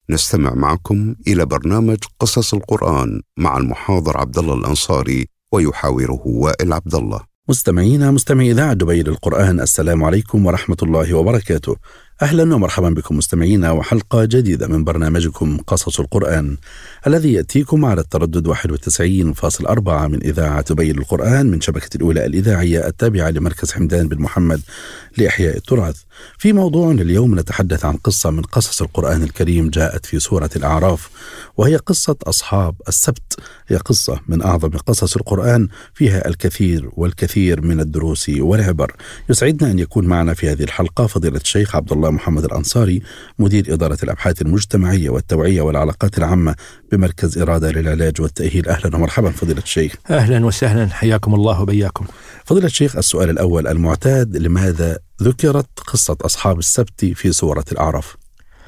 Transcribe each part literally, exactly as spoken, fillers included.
نستمع معكم إلى برنامج قصص القرآن مع المحاضر عبد الله الأنصاري ويحاوره وائل عبد الله. مستمعينا مستمعي إذاعة دبي للقرآن، السلام عليكم ورحمة الله وبركاته. أهلا ومرحبا بكم مستمعينا وحلقة جديدة من برنامجكم قصص القرآن الذي يأتيكم على التردد واحد وتسعين فاصلة أربعة من إذاعة دبي للقرآن من شبكة الأولى الإذاعية التابعة لمركز حمدان بن محمد لإحياء التراث. في موضوع اليوم نتحدث عن قصة من قصص القرآن الكريم جاءت في سورة الأعراف، وهي قصة أصحاب السبت. هي قصة من أعظم قصص القرآن، فيها الكثير والكثير من الدروس والعبر. يسعدنا أن يكون معنا في هذه الحلقة فضيلة الشيخ عبد الله محمد الأنصاري، مدير إدارة الأبحاث المجتمعية والتوعية والعلاقات العامة بمركز إرادة للعلاج والتأهيل. أهلا ومرحبا فضيلة الشيخ. أهلا وسهلا، حياكم الله وبياكم. فضيلة الشيخ، السؤال الأول المعتاد: لماذا ذكرت قصة أصحاب السبت في سورة الأعراف؟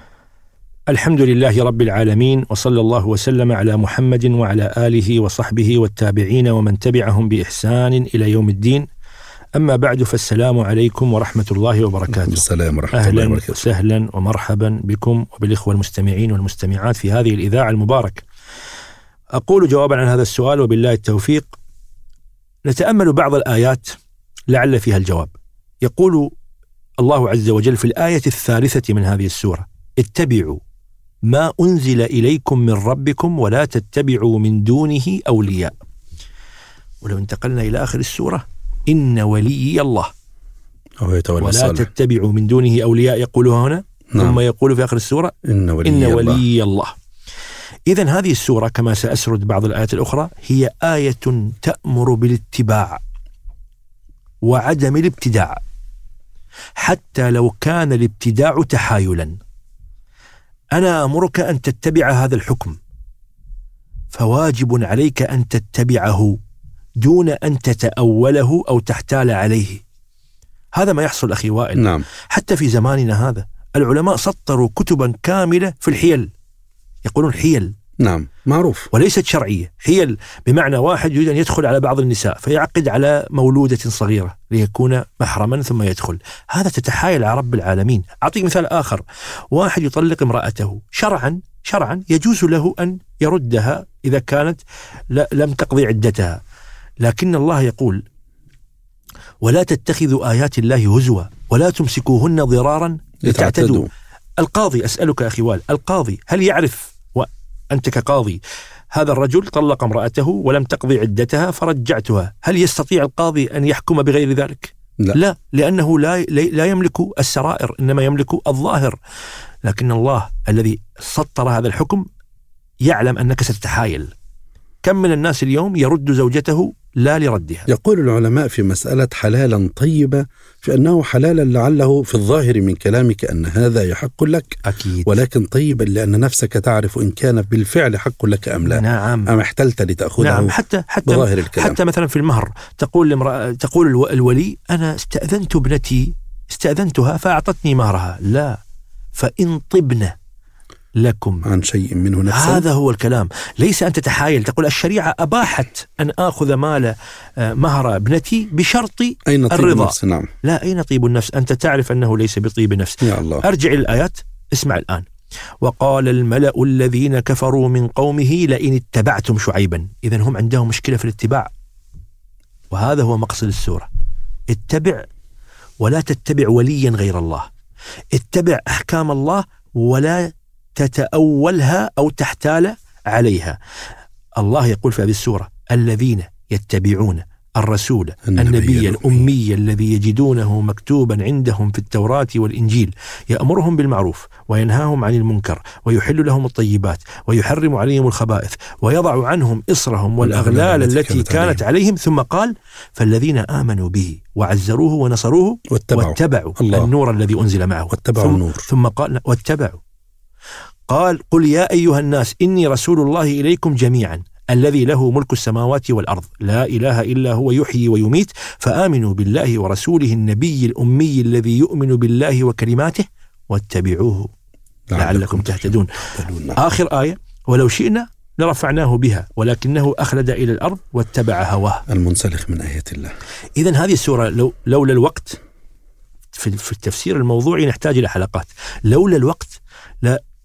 الحمد لله رب العالمين، وصلى الله وسلم على محمد وعلى آله وصحبه والتابعين ومن تبعهم بإحسان إلى يوم الدين. أما بعد، فالسلام عليكم ورحمة الله وبركاته. السلام ورحمة الله وبركاته. أهلا وسهلا ومرحبا بكم وبالإخوة المستمعين والمستمعات في هذه الإذاعة المباركة. أقول جوابا عن هذا السؤال وبالله التوفيق، نتأمل بعض الآيات لعل فيها الجواب. يقول الله عز وجل في الآية الثالثة من هذه السورة: اتبعوا ما أنزل إليكم من ربكم ولا تتبعوا من دونه أولياء. ولو انتقلنا إلى آخر السورة: إن ولي الله ولا الصالح. تتبعوا من دونه أولياء، يقولها هنا. نعم. ثم يقول في آخر السورة: إن ولي, إن ولي الله, الله. إذن هذه السورة كما سأسرد بعض الآيات الأخرى هي آية تأمر بالاتباع وعدم الابتداع، حتى لو كان الابتداع تحايلا. أنا أمرك أن تتبع هذا الحكم، فواجب عليك أن تتبعه دون أن تتأوله أو تحتال عليه. هذا ما يحصل أخي وائل. نعم. حتى في زماننا هذا العلماء سطروا كتبا كاملة في الحيل، يقولون حيل. نعم، معروف، وليست شرعية. حيل بمعنى واحد يريد أن يدخل على بعض النساء فيعقد على مولودة صغيرة ليكون محرما ثم يدخل. هذا تتحايل على رب العالمين. أعطيك مثال آخر: واحد يطلق امرأته، شرعا شرعا يجوز له أن يردها إذا كانت لم تقضي عدتها، لكن الله يقول: ولا تتخذوا آيات الله هزوا ولا تمسكوهن ضرارا لتعتدوا. القاضي، أسألك أخي وائل، القاضي هل يعرف وأنت كقاضي هذا الرجل طلق امرأته ولم تقضي عدتها فرجعتها، هل يستطيع القاضي أن يحكم بغير ذلك؟ لا, لا، لأنه لا, لا يملك السرائر، إنما يملك الظاهر. لكن الله الذي سطر هذا الحكم يعلم أنك ستتحايل. كم من الناس اليوم يرد زوجته لا لردها. يقول العلماء في مسألة حلالا طيبة في أنه حلالا لعله في الظاهر من كلامك أن هذا يحق لك، أكيد، ولكن طيبا لأن نفسك تعرف إن كان بالفعل حق لك أم لا. نعم. أم احتلت لتأخذه. نعم. حتى حتى بظاهر الكلام. حتى مثلا في المهر تقول لمرأة، تقول الولي: أنا استأذنت ابنتي استأذنتها فأعطتني مهرها. لا، فإن طبنا لكم عن شيء منه نفسا. هذا هو الكلام. ليس أن تتحايل تقول الشريعة أباحت أن آخذ مال مهر ابنتي بشرط أين طيب الرضا. النفس؟ نعم. لا، أين طيب النفس؟ أنت تعرف أنه ليس بطيب نفس. يا الله. أرجع إلى الآيات، اسمع الآن: وقال الملأ الذين كفروا من قومه لئن اتبعتم شعيبا. إذن هم عندهم مشكلة في الاتباع، وهذا هو مقصد السورة. اتبع ولا تتبع وليا غير الله، اتبع أحكام الله ولا تتأولها أو تحتال عليها. الله يقول في هذه السورة: الذين يتبعون الرسول النبي الأمي الذي يجدونه مكتوبا عندهم في التوراة والإنجيل يأمرهم بالمعروف وينهاهم عن المنكر ويحل لهم الطيبات ويحرم عليهم الخبائث ويضع عنهم إصرهم والأغلال التي كانت عليهم. ثم قال: فالذين آمنوا به وعزروه ونصروه واتبعوا, واتبعوا النور الذي أنزل معه. واتبعوا ثم, النور. ثم قال: واتبعوا. قال: قل يا أيها الناس إني رسول الله إليكم جميعا الذي له ملك السماوات والأرض لا إله إلا هو يحيي ويميت فآمنوا بالله ورسوله النبي الأمي الذي يؤمن بالله وكلماته واتبعوه لعلكم تهتدون. آخر آية: ولو شئنا لرفعناه بها ولكنه أخلد إلى الأرض واتبع هواه. المنسلخ من آية الله. إذن هذه السورة لو لولا الوقت في التفسير الموضوعي نحتاج إلى حلقات. لولا الوقت لا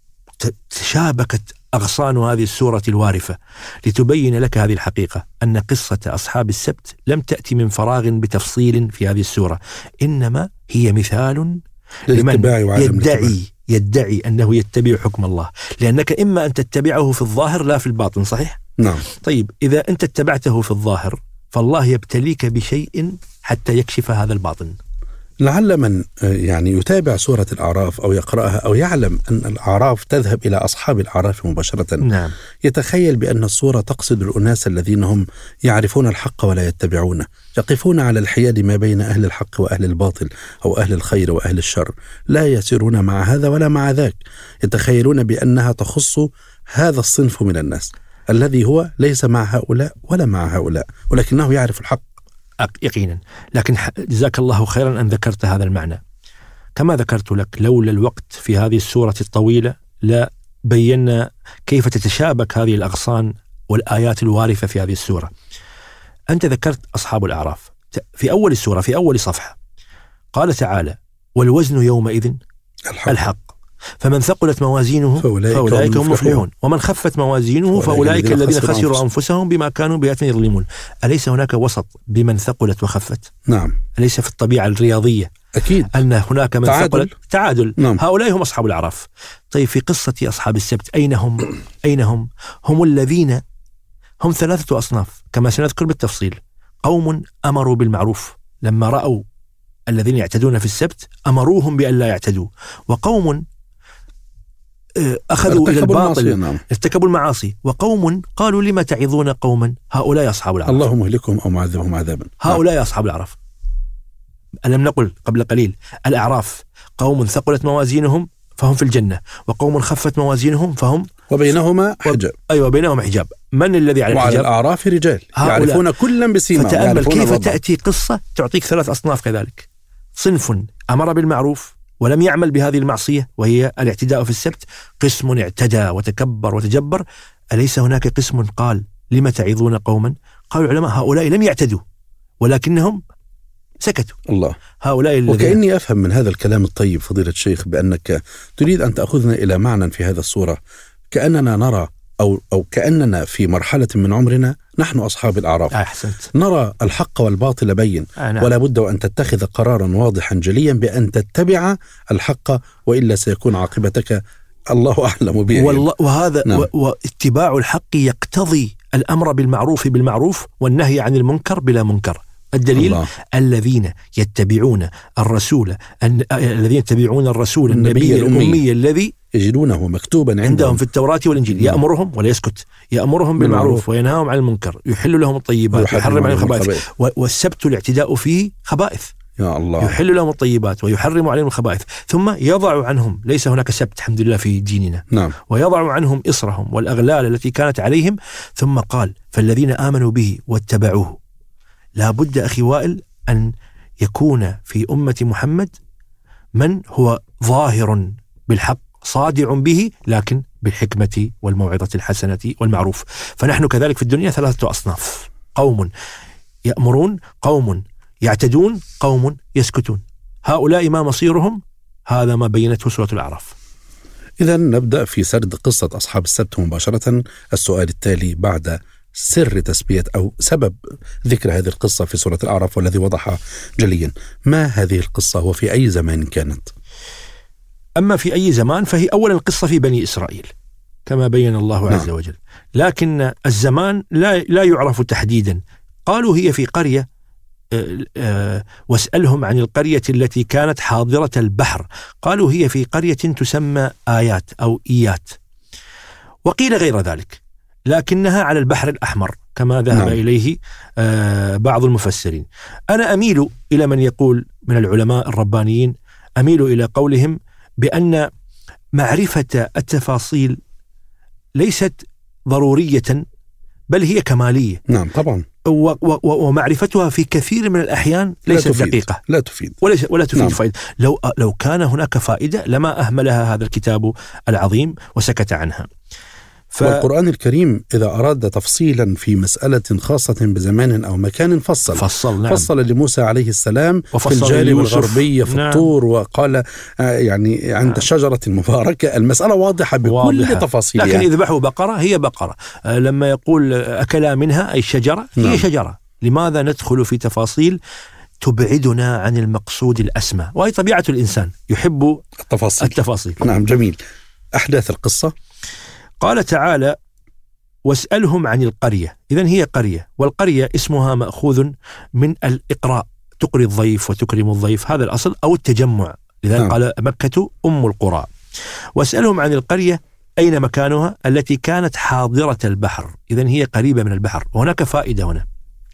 تشابكت أغصان هذه السورة الوارفة لتبين لك هذه الحقيقة، أن قصة أصحاب السبت لم تأتي من فراغ بتفصيل في هذه السورة، إنما هي مثال لمن يدعي يدعي أنه يتبع حكم الله، لأنك إما أن تتبعه في الظاهر لا في الباطن. صحيح؟ نعم. طيب إذا أنت اتبعته في الظاهر فالله يبتليك بشيء حتى يكشف هذا الباطن. لعل من يعني يتابع سورة الأعراف أو يقرأها أو يعلم أن الأعراف تذهب إلى أصحاب الأعراف مباشرة، نعم. يتخيل بأن السورة تقصد الأناس الذين هم يعرفون الحق ولا يتبعونه، يقفون على الحياد ما بين أهل الحق وأهل الباطل أو أهل الخير وأهل الشر، لا يسيرون مع هذا ولا مع ذاك، يتخيلون بأنها تخص هذا الصنف من الناس الذي هو ليس مع هؤلاء ولا مع هؤلاء، ولكنه يعرف الحق يقينا. لكن جزاك الله خيرا أن ذكرت هذا المعنى. كما ذكرت لك لولا الوقت في هذه السورة الطويلة لا بينا كيف تتشابك هذه الأغصان والآيات الوارفة في هذه السورة. أنت ذكرت أصحاب الأعراف في أول السورة، في أول صفحة قال تعالى: والوزن يومئذ الحق, الحق. فمن ثقلت موازينه فأولئك, فأولئك هم مفلحون، ومن خفت موازينه فأولئك الذين خسروا أنفسهم بما كانوا بآياتنا يظلمون. أليس هناك وسط بمن ثقلت وخفت؟ نعم. أليس في الطبيعة الرياضية أكيد أن هناك من تعادل. ثقلت تعادل؟ نعم. هؤلاء هم أصحاب الأعراف. طيب في قصة أصحاب السبت أين هم؟ أين هم؟ هم الذين هم ثلاثة أصناف كما سنذكر بالتفصيل. قوم أمروا بالمعروف لما رأوا الذين يعتدون في السبت أمروهم بأن لا يعتدوا، وقوم أخذوا إلى الباطل نعم. ارتكبوا المعاصي، وقوم قالوا لما تعظون قوما هؤلاء أصحاب الأعراف الله مهلكهم أو معذبهم عذابا. هؤلاء أصحاب الأعراف. ألم نقل قبل قليل الأعراف قوم ثقلت موازينهم فهم في الجنة، وقوم خفت موازينهم فهم وبينهما حجاب. أيوة بينهم حجاب. من الذي على الحجاب؟ وعلى الأعراف رجال يعرفون كلا بسيماهم. فتأمل كيف الوضع. تأتي قصة تعطيك ثلاث أصناف كذلك: صنف أمر بالمعروف ولم يعمل بهذه المعصية وهي الاعتداء في السبت، قسم اعتدى وتكبر وتجبر. أليس هناك قسم قال لما تعظون قوما؟ قالوا العلماء هؤلاء لم يعتدوا ولكنهم سكتوا. الله. هؤلاء الذين وكأني أفهم من هذا الكلام الطيب فضيلة الشيخ بأنك تريد أن تأخذنا إلى معنى في هذا الصورة، كأننا نرى أو أو كأننا في مرحلة من عمرنا نحن أصحاب الأعراف. أحسنت. نرى الحق والباطل بين، آه ولا بد أن تتخذ قرارا واضحا جليا بأن تتبع الحق، وإلا سيكون عاقبتك الله أعلم به. والله وهذا نعم. واتباع الحق يقتضي الأمر بالمعروف بالمعروف والنهي عن المنكر بلا منكر. الدليل الله. الذين يتبعون الرسول الذين يتبعون الرسول النبي الأمي الذي يجدونه مكتوبا عندهم, عندهم في التوراة والإنجيل يأمرهم ولا يسكت، يأمرهم بالمعروف وينهاهم عن المنكر، يحل لهم الطيبات ويحرم عليهم الخبائث. والسبت الاعتداء فيه خبائث، يا الله. يحل لهم الطيبات ويحرم عليهم الخبائث، ثم يضع عنهم، ليس هناك سبت الحمد لله في ديننا، نعم. ويضع عنهم إصرهم والأغلال التي كانت عليهم، ثم قال فالذين آمنوا به واتبعوه. لا بد أخي وائل أن يكون في أمة محمد من هو ظاهر بالحق صادع به، لكن بالحكمة والموعظة الحسنة والمعروف. فنحن كذلك في الدنيا ثلاثة أصناف: قوم يأمرون، قوم يعتدون، قوم يسكتون. هؤلاء ما مصيرهم؟ هذا ما بينته سورة الأعراف. إذن نبدأ في سرد قصة أصحاب السبت مباشرة. السؤال التالي بعد سر تسمية أو سبب ذكر هذه القصة في سورة الأعراف والذي وضحها جليا، ما هذه القصة وفي أي زمان كانت؟ أما في أي زمان فهي أولا القصة في بني إسرائيل كما بين الله عز نعم. وجل، لكن الزمان لا لا يعرف تحديدا. قالوا هي في قرية، أه أه واسألهم عن القرية التي كانت حاضرة البحر، قالوا هي في قرية تسمى آيات أو إيات، وقيل غير ذلك، لكنها على البحر الأحمر كما ذهب نعم. إليه أه بعض المفسرين. أنا أميل إلى من يقول من العلماء الربانيين، أميل إلى قولهم بأن معرفة التفاصيل ليست ضرورية بل هي كمالية. نعم طبعا. و و ومعرفتها في كثير من الأحيان ليست دقيقة، لا تفيد ولا, ولا تفيد نعم. فائدة. لو, لو كان هناك فائدة لما أهملها هذا الكتاب العظيم وسكت عنها. ف... والقرآن الكريم إذا أراد تفصيلا في مسألة خاصة بزمان أو مكان فصل فصل, نعم. فصل لموسى عليه السلام في الجانب الغربي في نعم. الطور، وقال يعني عند الشجرة المباركة. المسألة واضحة بكل واضحة. تفاصيلها. لكن إذا بحوا بقرة هي بقرة، لما يقول أكلا منها أي شجرة هي نعم. شجرة. لماذا ندخل في تفاصيل تبعدنا عن المقصود الأسمى؟ وهي طبيعة الإنسان يحب التفاصيل, التفاصيل. نعم جميل. أحداث القصة. قال تعالى واسألهم عن القرية. إذن هي قرية، والقرية اسمها مأخوذ من الإقراء، تقري الضيف وتكرم الضيف، هذا الأصل، أو التجمع، لذلك نعم. قال مكة أم القرى. واسألهم عن القرية أين مكانها التي كانت حاضرة البحر. إذن هي قريبة من البحر. وهناك فائدة هنا،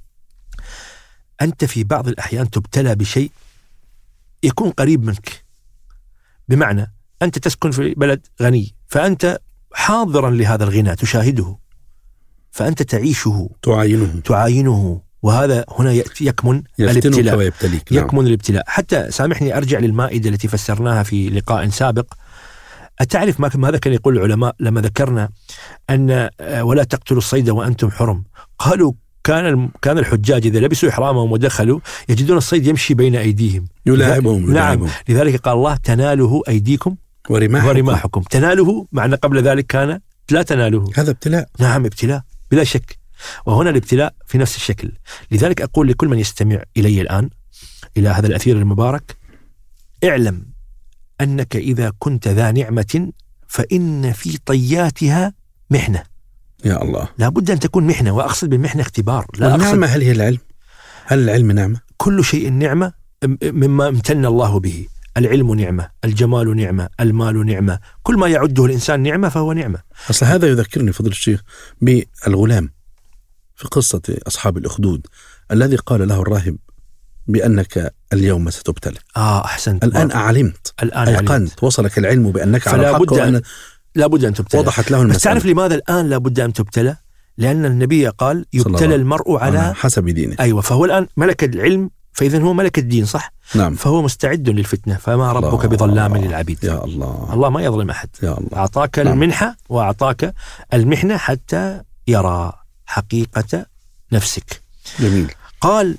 أنت في بعض الأحيان تبتلى بشيء يكون قريب منك، بمعنى أنت تسكن في بلد غني، فأنت حاضرا لهذا الغنى تشاهده، فأنت تعيشه تعاينه تعاينه وهذا هنا يأتي يكمن الابتلاء ويبتليك. نعم. يكمن الابتلاء. حتى سامحني أرجع للمائدة التي فسرناها في لقاء سابق. أتعرف ماذا كان يقول العلماء لما ذكرنا أن ولا تقتلوا الصيد وأنتم حرم؟ قالوا كان كان الحجاج إذا لبسوا إحرامهم ودخلوا يجدون الصيد يمشي بين أيديهم يلاعبهم. نعم. لذلك قال الله تناله أيديكم ورماحكم. ورماحكم. تناله معنى قبل ذلك كان لا تناله. هذا ابتلاء. نعم ابتلاء بلا شك. وهنا الابتلاء في نفس الشكل. لذلك أقول لكل من يستمع إلي الآن إلى هذا الأثير المبارك، اعلم أنك إذا كنت ذا نعمة فإن في طياتها محنة. يا الله. لا بد أن تكون محنة، وأقصد بالمحنة اختبار. لا النعمة هل هي العلم؟ هل العلم نعمة؟ كل شيء نعمة مما امتن الله به. العلم نعمة، الجمال نعمة، المال نعمة، كل ما يعده الإنسان نعمة فهو نعمة. أصل هذا يذكرني فضل الشيخ بالغلام في قصة أصحاب الأخدود الذي قال له الراهب بأنك اليوم ستبتلى. آه أحسنت. الآن أعلمت، الآن أيقنت، علمت. وصلك العلم بأنك على الحق وأن لا بد أن تبتلى. وضحت له المسألة. بس تعرف لماذا الآن لا بد أن تبتلى؟ لأن النبي قال يبتلى المرء على حسب دينه. أيوة. فهو الآن ملك العلم، فإذا هو ملك الدين، صح؟ نعم. فهو مستعد للفتنة. فما ربك بظلام للعبيد. يا الله. الله ما يظلم أحد. يا الله. أعطاك نعم. المنحة وأعطاك المحنة حتى يرى حقيقة نفسك. جميل. قال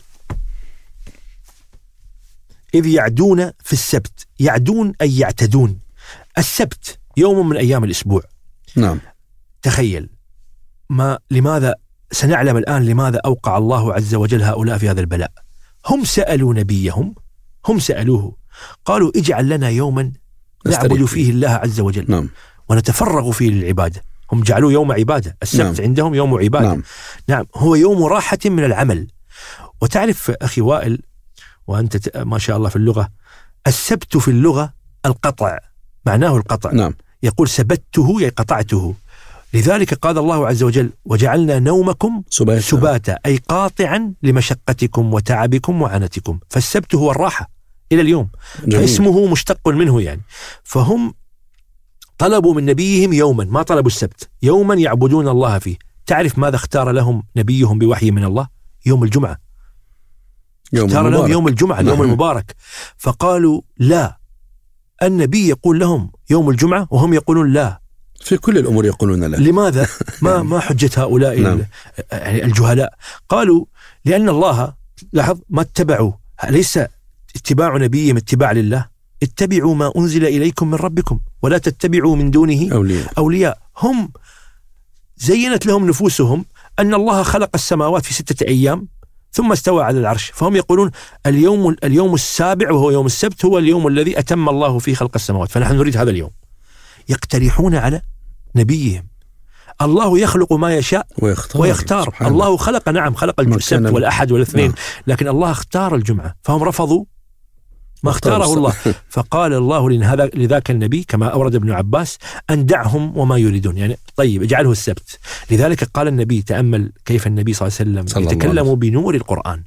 إذ يعدون في السبت. يعدون أي يعتدون. السبت يوم من أيام الأسبوع. نعم. تخيل ما لماذا سنعلم الآن لماذا أوقع الله عز وجل هؤلاء في هذا البلاء. هم سألوا نبيهم، هم سألوه قالوا اجعل لنا يوما نعبد فيه الله عز وجل. نعم. ونتفرغ فيه للعبادة. هم جعلوا يوم عبادة. السبت نعم. عندهم يوم عبادة. نعم. نعم. هو يوم راحة من العمل. وتعرف أخي وائل وأنت ما شاء الله في اللغة، السبت في اللغة القطع، معناه القطع. نعم. يقول سبته أي قطعته. لذلك قال الله عز وجل وجعلنا نومكم سباتا, سباتا أي قاطعا لمشقتكم وتعبكم وعنتكم. فالسبت هو الراحة إلى اليوم. جميل. فاسمه مشتق منه يعني. فهم طلبوا من نبيهم يوما، ما طلبوا السبت، يوما يعبدون الله فيه. تعرف ماذا اختار لهم نبيهم بوحي من الله؟ يوم الجمعة. يوم اختار المبارك. لهم يوم الجمعة. اليوم المبارك. فقالوا لا، النبي يقول لهم يوم الجمعة وهم يقولون لا. في كل الأمور يقولون لا. لماذا؟ ما ما حجة هؤلاء نعم. الجهلاء؟ قالوا لأن الله لاحظ ما اتبعوا، ليس اتباع نبيهم اتباع لله. اتبعوا ما أنزل إليكم من ربكم ولا تتبعوا من دونه أولياء. أولياء. هم زينت لهم نفوسهم أن الله خلق السماوات في ستة أيام ثم استوى على العرش، فهم يقولون اليوم اليوم السابع وهو يوم السبت هو اليوم الذي أتم الله فيه خلق السماوات، فنحن نريد هذا اليوم. يقترحون على نبيهم. الله يخلق ما يشاء ويختار, ويختار. الله خلق نعم خلق السبت والأحد والاثنين نعم. لكن الله اختار الجمعة، فهم رفضوا ما اختاره الله. فقال الله لذاك النبي كما أورد ابن عباس أن دعهم وما يريدون، يعني طيب اجعله السبت. لذلك قال النبي، تأمل كيف النبي صلى الله عليه وسلم يتكلم بنور القرآن.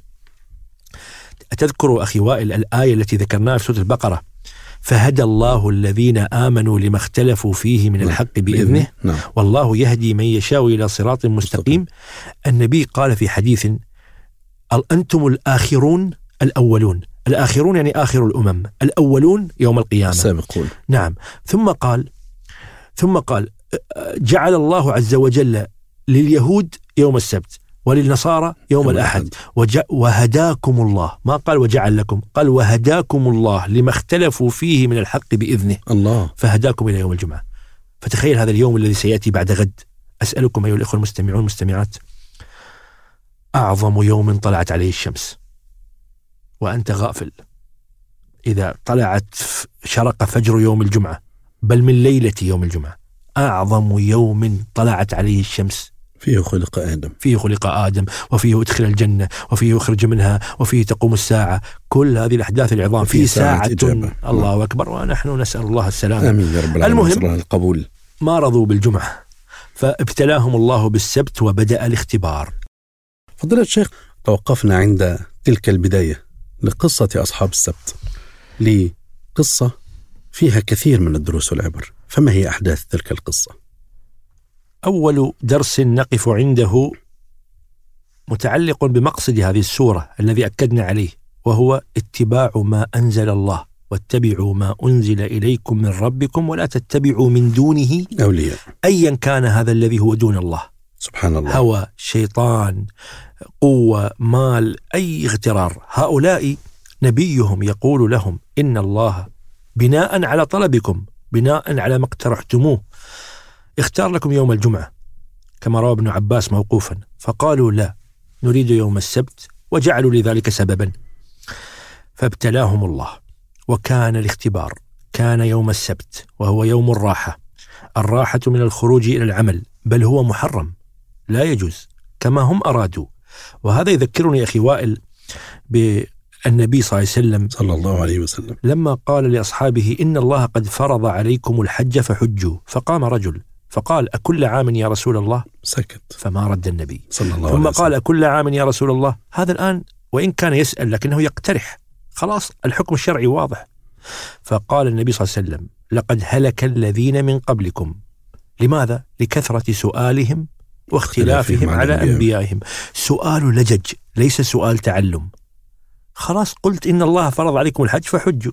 أتذكر أخي وائل الآية التي ذكرناها في سورة البقرة، فهدى الله الذين آمنوا لما اختلفوا فيه من الحق بإذنه نعم. والله يهدي من يشاء إلى صراط مستقيم. النبي قال في حديث أنتم الآخرون الأولون. الآخرون يعني آخر الأمم، الأولون يوم القيامة السابقون. نعم. ثم قال ثم قال جعل الله عز وجل لليهود يوم السبت وللنصارى يوم الأحد. وهداكم الله، ما قال وجعل لكم، قال وهداكم الله لما اختلفوا فيه من الحق بإذنه الله، فهداكم إلى يوم الجمعة. فتخيل هذا اليوم الذي سيأتي بعد غد. أسألكم أيها الإخوة المستمعون والمستمعات، أعظم يوم طلعت عليه الشمس وأنت غافل، إذا طلعت شرق فجر يوم الجمعة، بل من ليلة يوم الجمعة، أعظم يوم طلعت عليه الشمس فيه خلق آدم، فيه خلق آدم، وفيه أدخل الجنة، وفيه يخرج منها، وفيه تقوم الساعة. كل هذه الأحداث العظام في ساعة, ساعة الله أكبر، ونحن نسأل الله السلامة. آمين يا رب العالمين. المهم القبول. ما رضوا بالجمعة فابتلاهم الله بالسبت وبدأ الاختبار. فضيلة الشيخ، توقفنا عند تلك البداية لقصة أصحاب السبت، لقصة فيها كثير من الدروس والعبر، فما هي أحداث تلك القصة؟ أول درس نقف عنده متعلق بمقصد هذه السورة الذي أكدنا عليه، وهو اتباع ما أنزل الله، واتبعوا ما أنزل إليكم من ربكم ولا تتبعوا من دونه أولياء، أيا كان هذا الذي هو دون الله. سبحان الله. هوى، شيطان، قوة، مال، أي اغترار. هؤلاء نبيهم يقول لهم إن الله بناء على طلبكم، بناء على ما اقترحتموه، اختار لكم يوم الجمعة كما روى ابن عباس موقوفا، فقالوا لا، نريد يوم السبت، وجعلوا لذلك سببا. فابتلاهم الله، وكان الاختبار كان يوم السبت، وهو يوم الراحة. الراحة من الخروج إلى العمل، بل هو محرم لا يجوز كما هم أرادوا. وهذا يذكرني أخي وائل بالنبي صلى الله عليه وسلم صلى الله عليه وسلم لما قال لأصحابه إن الله قد فرض عليكم الحج فحجوا، فقام رجل فقال أكل عام يا رسول الله؟ سكت، فما رد النبي صلى الله ثم عليه قال وسلم. أكل عام يا رسول الله؟ هذا الآن وإن كان يسأل لكنه يقترح، خلاص الحكم الشرعي واضح. فقال النبي صلى الله عليه وسلم لقد هلك الذين من قبلكم. لماذا؟ لكثرة سؤالهم واختلافهم على أنبيائهم. سؤال لجج ليس سؤال تعلم. خلاص قلت إن الله فرض عليكم الحج فحجوا،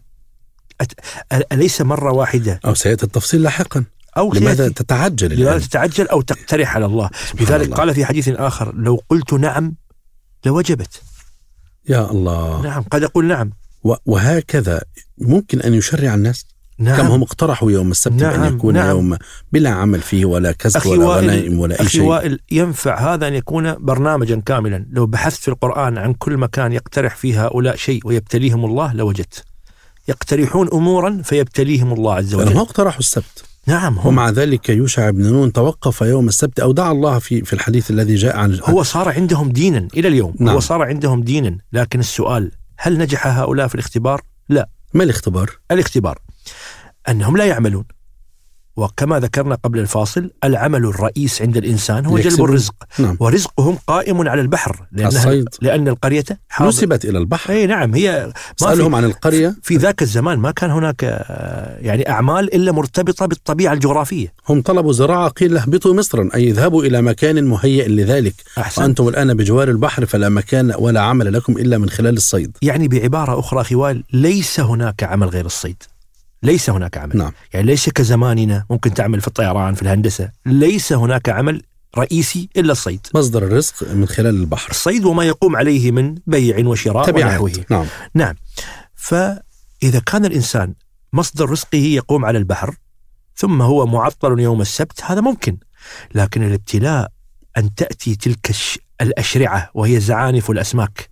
أليس مرة واحدة؟ أو سيأتي التفصيل لاحقا. أو لماذا تتعجل؟ لماذا تتعجل أو تقترح على الله؟ لذلك الله. قال في حديث آخر لو قلت نعم لوجبت. يا الله. نعم، قد أقول نعم. وهكذا ممكن أن يشرع الناس. نعم. كم هم اقترحوا يوم السبت نعم. أن يكون نعم. يوم بلا عمل فيه ولا كسب ولا غنائم ولا أي أخي شيء. وائل، ينفع هذا أن يكون برنامجا كاملا. لو بحثت في القرآن عن كل مكان يقترح فيه هؤلاء شيء ويبتليهم الله لوجدت. يقترحون أمورا فيبتليهم الله عز وجل. فهم اقترحوا السبت. نعم. هم. ومع ذلك يوشع بن نون توقف يوم السبت أو دعا الله في في الحديث الذي جاء عن هو صار عندهم دينا إلى اليوم. نعم. هو صار عندهم دينا، لكن السؤال هل نجح هؤلاء في الاختبار؟ لا. ما الاختبار؟ الاختبار أنهم لا يعملون، وكما ذكرنا قبل الفاصل العمل الرئيس عند الإنسان هو جلب الرزق. نعم. ورزقهم قائم على البحر، الصيد. لأن القرية نسبت إلى البحر. أي نعم. هي سألهم عن القرية. في ذاك الزمان ما كان هناك يعني أعمال إلا مرتبطة بالطبيعة الجغرافية. هم طلبوا زراعة، قيل اهبطوا مصرا، أي اذهبوا إلى مكان مهيئ لذلك. أحسن. وأنتم الآن بجوار البحر فلا مكان ولا عمل لكم إلا من خلال الصيد. يعني بعبارة أخرى أخي وائل، ليس هناك عمل غير الصيد. ليس هناك عمل. نعم. يعني ليس كزماننا ممكن تعمل في الطيران في الهندسة. ليس هناك عمل رئيسي إلا الصيد. مصدر الرزق من خلال البحر. الصيد وما يقوم عليه من بيع وشراء ونحوه. نعم. نعم. فإذا كان الإنسان مصدر رزقه يقوم على البحر ثم هو معطل يوم السبت، هذا ممكن. لكن الابتلاء أن تأتي تلك الأشرعة وهي زعانف الأسماك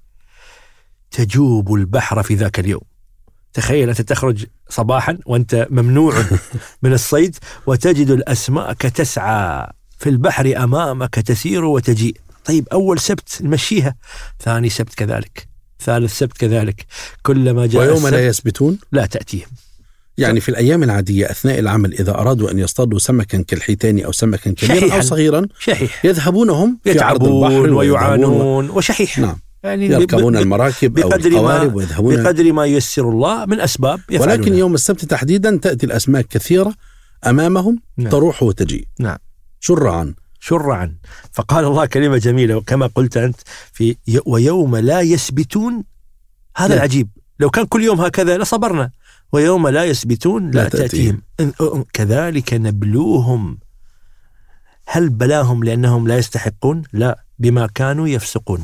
تجوب البحر في ذاك اليوم. تخيل أنت تخرج صباحا وأنت ممنوع من الصيد وتجد الأسماك تسعى في البحر أمامك تسير وتجيء. طيب أول سبت نمشيها، ثاني سبت كذلك، ثالث سبت كذلك، كلما جاء ويوم السبت لا يثبتون لا تأتيهم. يعني في الأيام العادية أثناء العمل إذا أرادوا أن يصطادوا سمكا كالحيتان أو سمكا كبيرا أو صغيرا شحيح يذهبون هم في عرض البحر ويعانون وشحيح. نعم. يعني يركبون المراكب أو القوارب ويذهبون بقدر ما ييسر الله من أسباب يفعلونها. ولكن يوم السبت تحديدا تأتي الأسماك كثيرة أمامهم. نعم. تروح وتجي. نعم. شرعا شرعا. فقال الله كلمة جميلة كما قلت أنت في ويوم لا يسبتون. هذا لا. العجيب، لو كان كل يوم هكذا لصبرنا. ويوم لا يسبتون لا, لا تأتيهم. كذلك نبلوهم هل بلاهم لأنهم لا يستحقون؟ لا، بما كانوا يفسقون.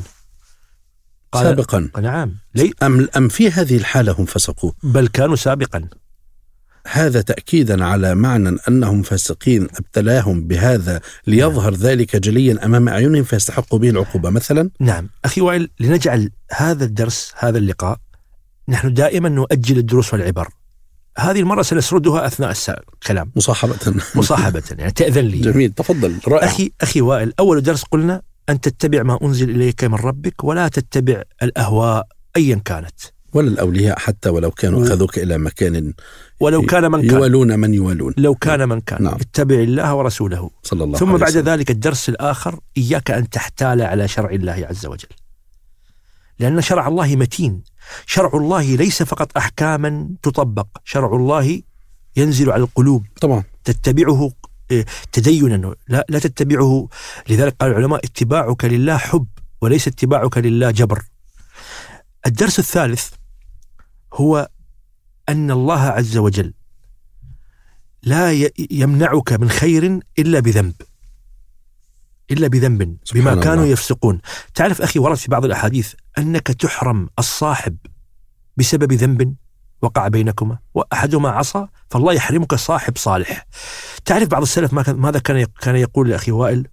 سابقا. نعم. أم, أم في هذه الحالة هم فسقوا؟ بل كانوا سابقا. هذا تأكيدا على معنى أنهم فاسقين ابتلاهم بهذا ليظهر نعم. ذلك جليا أمام أعينهم فيستحقوا به العقوبة مثلا. نعم أخي وائل، لنجعل هذا الدرس هذا اللقاء، نحن دائما نؤجل الدروس والعبر. هذه المرة سنسردها أثناء الكلام مصاحبة مصاحبة يعني تأذن لي. جميل، تفضل. رائع. أخي أخي وائل، أول درس قلنا أن تتبع ما أنزل إليك من ربك ولا تتبع الأهواء أيا كانت، ولا الأولياء حتى ولو كانوا أخذوك إلى مكان ولو كان من كان يولون من يولون لو كان من كان. نعم. اتبع الله ورسوله صلى الله ثم عليه بعد وسلم. ذلك الدرس الآخر، إياك أن تحتال على شرع الله عز وجل، لأن شرع الله متين. شرع الله ليس فقط أحكاما تطبق، شرع الله ينزل على القلوب طبعا، تتبعه تدينا، لا, لا تتبعه. لذلك قال العلماء: اتباعك لله حب وليس اتباعك لله جبر. الدرس الثالث هو أن الله عز وجل لا يمنعك من خير إلا بذنب، إلا بذنب بما كانوا الله. يفسقون. تعرف أخي، ورد في بعض الأحاديث أنك تحرم الصاحب بسبب ذنب وقع بينكما وأحدهما عصى، فالله يحرمك صاحب صالح. تعرف بعض السلف ماذا كان كان يقول لأخي وائل؟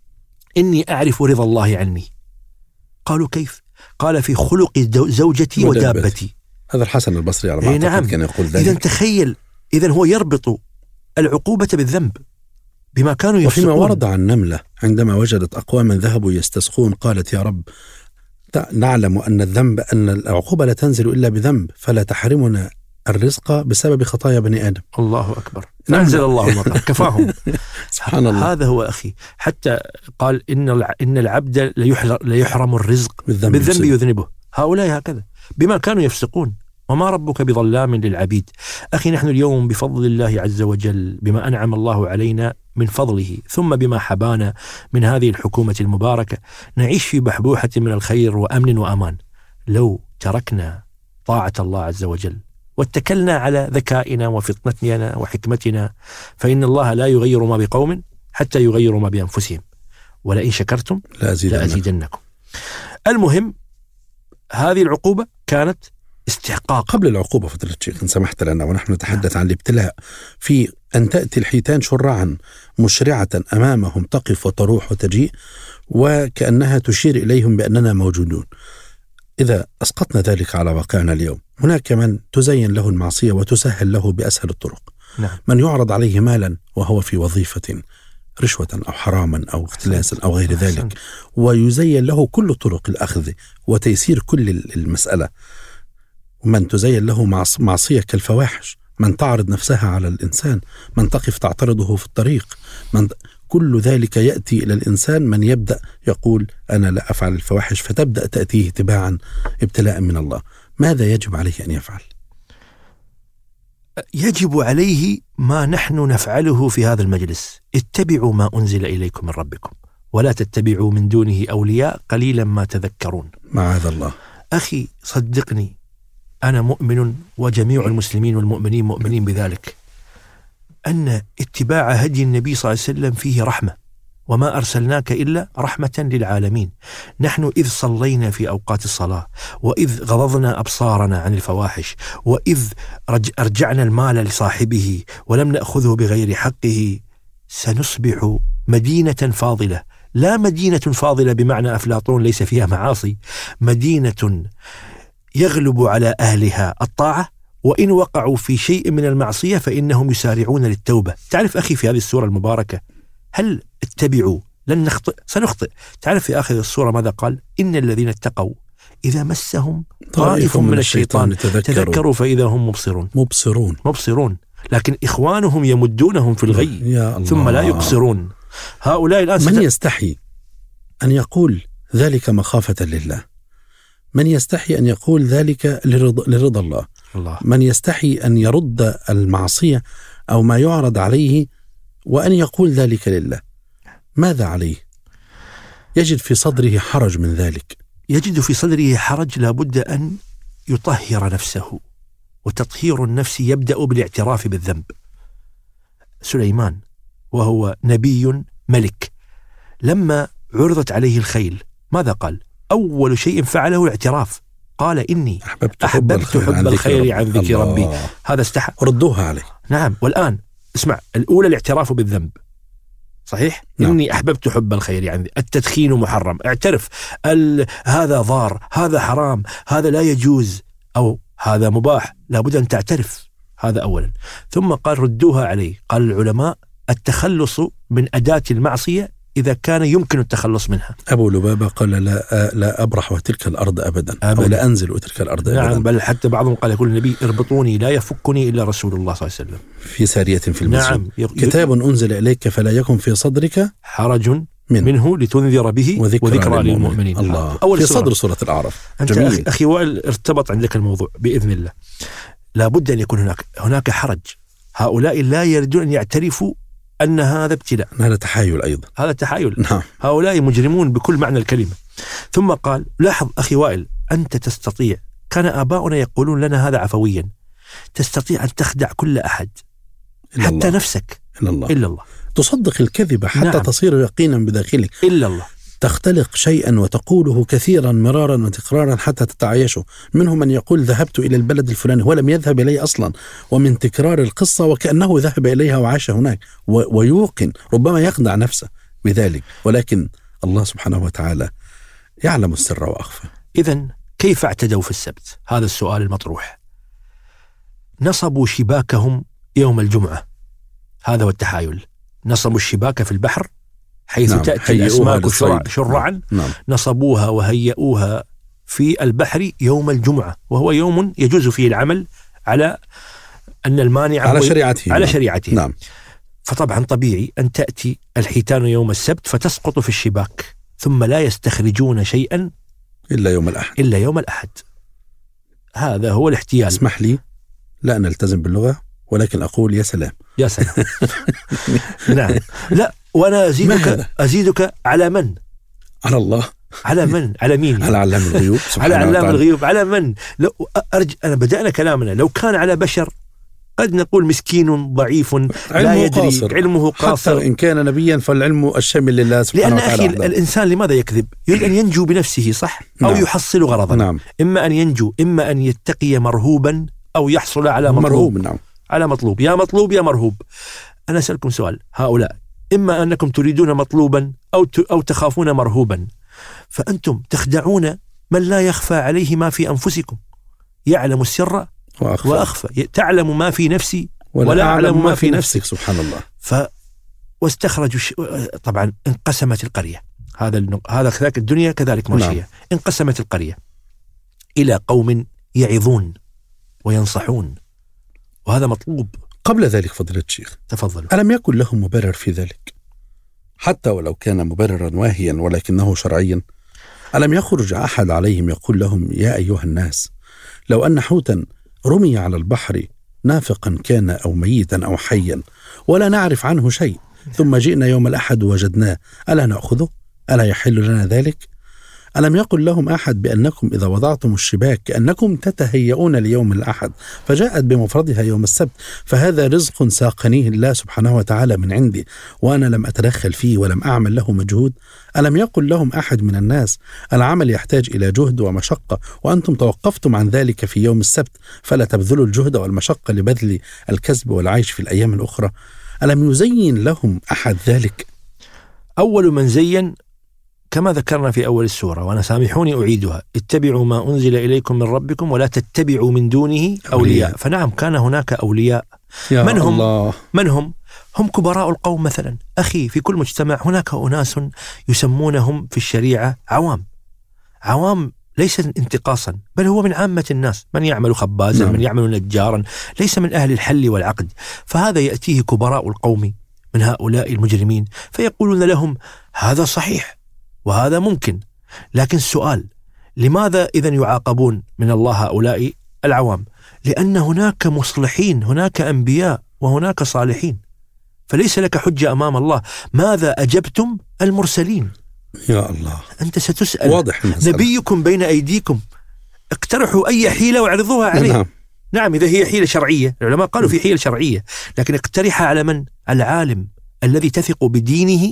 إني أعرف رضا الله عني. قالوا: كيف؟ قال: في خلق زوجتي ودابتي. هذا الحسن البصري على ما أعتقد نعم. كان يقول ذلك. إذن تخيل، إذن هو يربط العقوبة بالذنب بما كانوا يفسقون. وفيما ورد عن نملة عندما وجدت أقواما ذهبوا يستسقون قالت: يا رب، نعلم أن الذنب أن العقوبة لا تنزل إلا بذنب، فلا تحرمنا الرزق بسبب خطايا بني آدم. الله أكبر. ننزل الله المطر كفاهم. سبحان الله. هذا هو أخي. حتى قال إن إن العبد ليحرم الرزق بالذنب, بالذنب يذنبه. هؤلاء هكذا بما كانوا يفسقون، وما ربك بظلام للعبيد. أخي، نحن اليوم بفضل الله عز وجل، بما أنعم الله علينا من فضله، ثم بما حبانا من هذه الحكومة المباركة، نعيش في بحبوحة من الخير وأمن وأمان. لو تركنا طاعة الله عز وجل واتكلنا على ذكائنا وفطنتنا وحكمتنا، فإن الله لا يغير ما بقوم حتى يغيروا ما بأنفسهم، ولئن شكرتم لأزيدنكم. المهم، هذه العقوبة كانت استحقاق. قبل العقوبة فضيلة الشيخ إن سمحت لنا، ونحن نتحدث عن الابتلاء، في أن تأتي الحيتان شرعا مسرعة أمامهم، تقف وتروح وتجيء وكأنها تشير إليهم بأننا موجودون. إذا أسقطنا ذلك على واقعنا اليوم، هناك من تزين له المعصية وتسهل له بأسهل الطرق. نعم. من يعرض عليه مالا وهو في وظيفة، رشوة أو حراما أو اختلاسا أو غير ذلك، ويزين له كل طرق الأخذ وتيسير كل المسألة. ومن تزين له معصية كالفواحش، من تعرض نفسها على الإنسان، من تقف تعترضه في الطريق، من كل ذلك يأتي إلى الإنسان من يبدأ يقول أنا لا أفعل الفواحش، فتبدأ تأتيه تباعا ابتلاء من الله. ماذا يجب عليه أن يفعل؟ يجب عليه ما نحن نفعله في هذا المجلس: اتبعوا ما أنزل إليكم من ربكم ولا تتبعوا من دونه أولياء قليلا ما تذكرون. معاذ الله. أخي صدقني، أنا مؤمن وجميع المسلمين والمؤمنين مؤمنين بذلك، أن اتباع هدي النبي صلى الله عليه وسلم فيه رحمة، وما أرسلناك إلا رحمة للعالمين. نحن إذ صلينا في أوقات الصلاة، وإذ غضضنا أبصارنا عن الفواحش، وإذ أرجعنا المال لصاحبه ولم نأخذه بغير حقه، سنصبح مدينة فاضلة. لا مدينة فاضلة بمعنى أفلاطون ليس فيها معاصي، مدينة يغلب على أهلها الطاعة، وإن وقعوا في شيء من المعصية فإنهم يسارعون للتوبة. تعرف أخي في هذه السورة المباركة، هل اتبعوا لن نخطئ سنخطئ. تعرف في آخر السورة ماذا قال؟ إن الذين اتقوا إذا مسهم طائف من الشيطان تذكروا فإذا هم مبصرون مبصرون مبصرون لكن إخوانهم يمدونهم في الغي ثم لا يقصرون. هؤلاء الآن من يستحي أن يقول ذلك مخافة لله، من يستحي أن يقول ذلك لرضا, لرضا الله. الله، من يستحي أن يرد المعصية أو ما يعرض عليه وأن يقول ذلك لله، ماذا عليه؟ يجد في صدره حرج من ذلك، يجد في صدره حرج. لابد أن يطهر نفسه، وتطهير النفس يبدأ بالاعتراف بالذنب. سليمان وهو نبي ملك لما عرضت عليه الخيل ماذا قال؟ أول شيء فعله الاعتراف، قال إني أحببت حب أحببت الخير حب عن الخير ذكر عن ذكر ربي. هذا استحى، ردوها عليه. نعم. والآن اسمع، الأولى الاعتراف بالذنب، صحيح؟ نعم. إني أحببت حب الخير عن التدخين محرم، اعترف ال... هذا ضار، هذا حرام، هذا لا يجوز، أو هذا مباح، لابد أن تعترف. هذا أولا. ثم قال ردوها عليه. قال العلماء التخلص من أداة المعصية إذا كان يمكن التخلص منها. أبو لبابة قال لا لا أبرح وتلك الأرض أبدا, أبداً. أو لا أنزل وتلك الأرض أبدا. نعم، بل حتى بعضهم قال يقول النبي اربطوني لا يفكني إلا رسول الله صلى الله عليه وسلم في سارية في المسجد. نعم. كتاب أنزل إليك فلا يكن في صدرك حرج منه, منه لتنذر به وذكرى, وذكرى للمؤمنين. الله. أول في صدر سورة الأعراف. جميل. أخي وائل ارتبط عندك الموضوع بإذن الله. لابد أن يكون هناك هناك حرج. هؤلاء لا يريدون أن يعترفوا أن هذا ابتلاء، هذا تحايل أيضا، هذا تحايل. نعم. هؤلاء مجرمون بكل معنى الكلمة. ثم قال لاحظ أخي وائل، أنت تستطيع، كان آباؤنا يقولون لنا هذا عفويا، تستطيع أن تخدع كل أحد إلا حتى الله. نفسك إلا الله. إلا الله. تصدق الكذب حتى نعم. تصير يقينا بداخلك. إلا الله. تختلق شيئا وتقوله كثيرا مرارا وتكرارا حتى تتعايشه. منهم من يقول ذهبت إلى البلد الفلاني ولم يذهب إليه أصلا، ومن تكرار القصة وكأنه ذهب إليها وعاش هناك، ويوقن ربما يخدع نفسه بذلك، ولكن الله سبحانه وتعالى يعلم السر وأخفى. إذن كيف اعتدوا في السبت؟ هذا السؤال المطروح. نصبوا شباكهم يوم الجمعة، هذا هو التحايل. نصبوا الشباك في البحر حيث نعم. تأتي الأسماك شرع شرعا. نعم. نصبوها وهيئوها في البحر يوم الجمعة، وهو يوم يجوز فيه العمل على أن المانع على شريعته على نعم. شريعته. نعم. فطبعا طبيعي أن تأتي الحيتان يوم السبت فتسقط في الشباك، ثم لا يستخرجون شيئا إلا يوم الأحد إلا يوم الأحد. هذا هو الاحتيال. اسمح لي، لا نلتزم باللغة، ولكن أقول يا سلام يا سلام. نعم. لا، وأنا أزيدك أزيدك على من؟ على الله. على من؟ على مين؟ على علام الغيوب. على علام الغيوب. على من؟ لو أرج... أنا بدأنا كلامنا، لو كان على بشر قد نقول مسكين ضعيف لا يدري قاصر. علمه قاصر، حتى إن كان نبيا فالعلم الشامل لله سبحانه وتعالى. لأن أخي الإنسان لماذا يكذب؟ يريد أن ينجو بنفسه، صح؟ أو نعم. يحصل غرضا. نعم. إما أن ينجو، إما أن يتقي مرهوبا، أو يحصل على مطلوب. مرهوب. نعم. على مطلوب، يا مطلوب يا مرهوب. أنا أسألكم سؤال، هؤلاء إما أنكم تريدون مطلوبا أو أو تخافون مرهوبا، فأنتم تخدعون من لا يخفى عليه ما في أنفسكم، يعلم السر وأخفى, وأخفى. تعلم ما في نفسي ولا, ولا أعلم ما في نفسك. سبحان الله. ف واستخرجوا ش... طبعا انقسمت القرية، هذا النق... هذا كذلك الدنيا كذلك ماشية. نعم. انقسمت القرية إلى قوم يعظون وينصحون، وهذا مطلوب. قبل ذلك فضيلة الشيخ تفضلوا، ألم يكن لهم مبرر في ذلك؟ حتى ولو كان مبررا واهيا ولكنه شرعيا. ألم يخرج أحد عليهم يقول لهم يا أيها الناس، لو أن حوتا رمي على البحر نافقا كان أو ميتا أو حيا ولا نعرف عنه شيء، ثم جئنا يوم الأحد وجدناه، ألا نأخذه؟ ألا يحل لنا ذلك؟ ألم يقل لهم أحد بأنكم إذا وضعتم الشباك كأنكم تتهيئون ليوم الأحد، فجاءت بمفردها يوم السبت، فهذا رزق ساقنيه الله سبحانه وتعالى من عندي، وأنا لم أتدخل فيه ولم أعمل له مجهود. ألم يقل لهم أحد من الناس العمل يحتاج إلى جهد ومشقة، وأنتم توقفتم عن ذلك في يوم السبت، فلا تبذلوا الجهد والمشقة لبذل الكسب والعيش في الأيام الأخرى؟ ألم يزين لهم أحد ذلك؟ أول من زين كما ذكرنا في أول السورة، وأنا سامحوني أعيدها، اتبعوا ما أنزل إليكم من ربكم ولا تتبعوا من دونه أولياء. أولياء. فنعم كان هناك أولياء. من هم؟ الله. من هم؟ هم كبراء القوم مثلا. أخي في كل مجتمع هناك أناس يسمونهم في الشريعة عوام. عوام ليس انتقاصا، بل هو من عامة الناس، من يعمل خبازا، نعم. من يعمل نجارا، ليس من أهل الحل والعقد. فهذا يأتيه كبراء القوم من هؤلاء المجرمين فيقولون لهم هذا صحيح وهذا ممكن، لكن السؤال لماذا إذن يعاقبون من الله هؤلاء العوام؟ لأن هناك مصلحين، هناك أنبياء وهناك صالحين، فليس لك حجة أمام الله. ماذا أجبتم المرسلين؟ يا الله، أنت ستسأل. واضح نبيكم بين أيديكم، اقترحوا أي حيلة واعرضوها عليه. نعم. نعم إذا هي حيلة شرعية، العلماء قالوا في حيلة شرعية، لكن اقترحها على من؟ العالم الذي تثق بدينه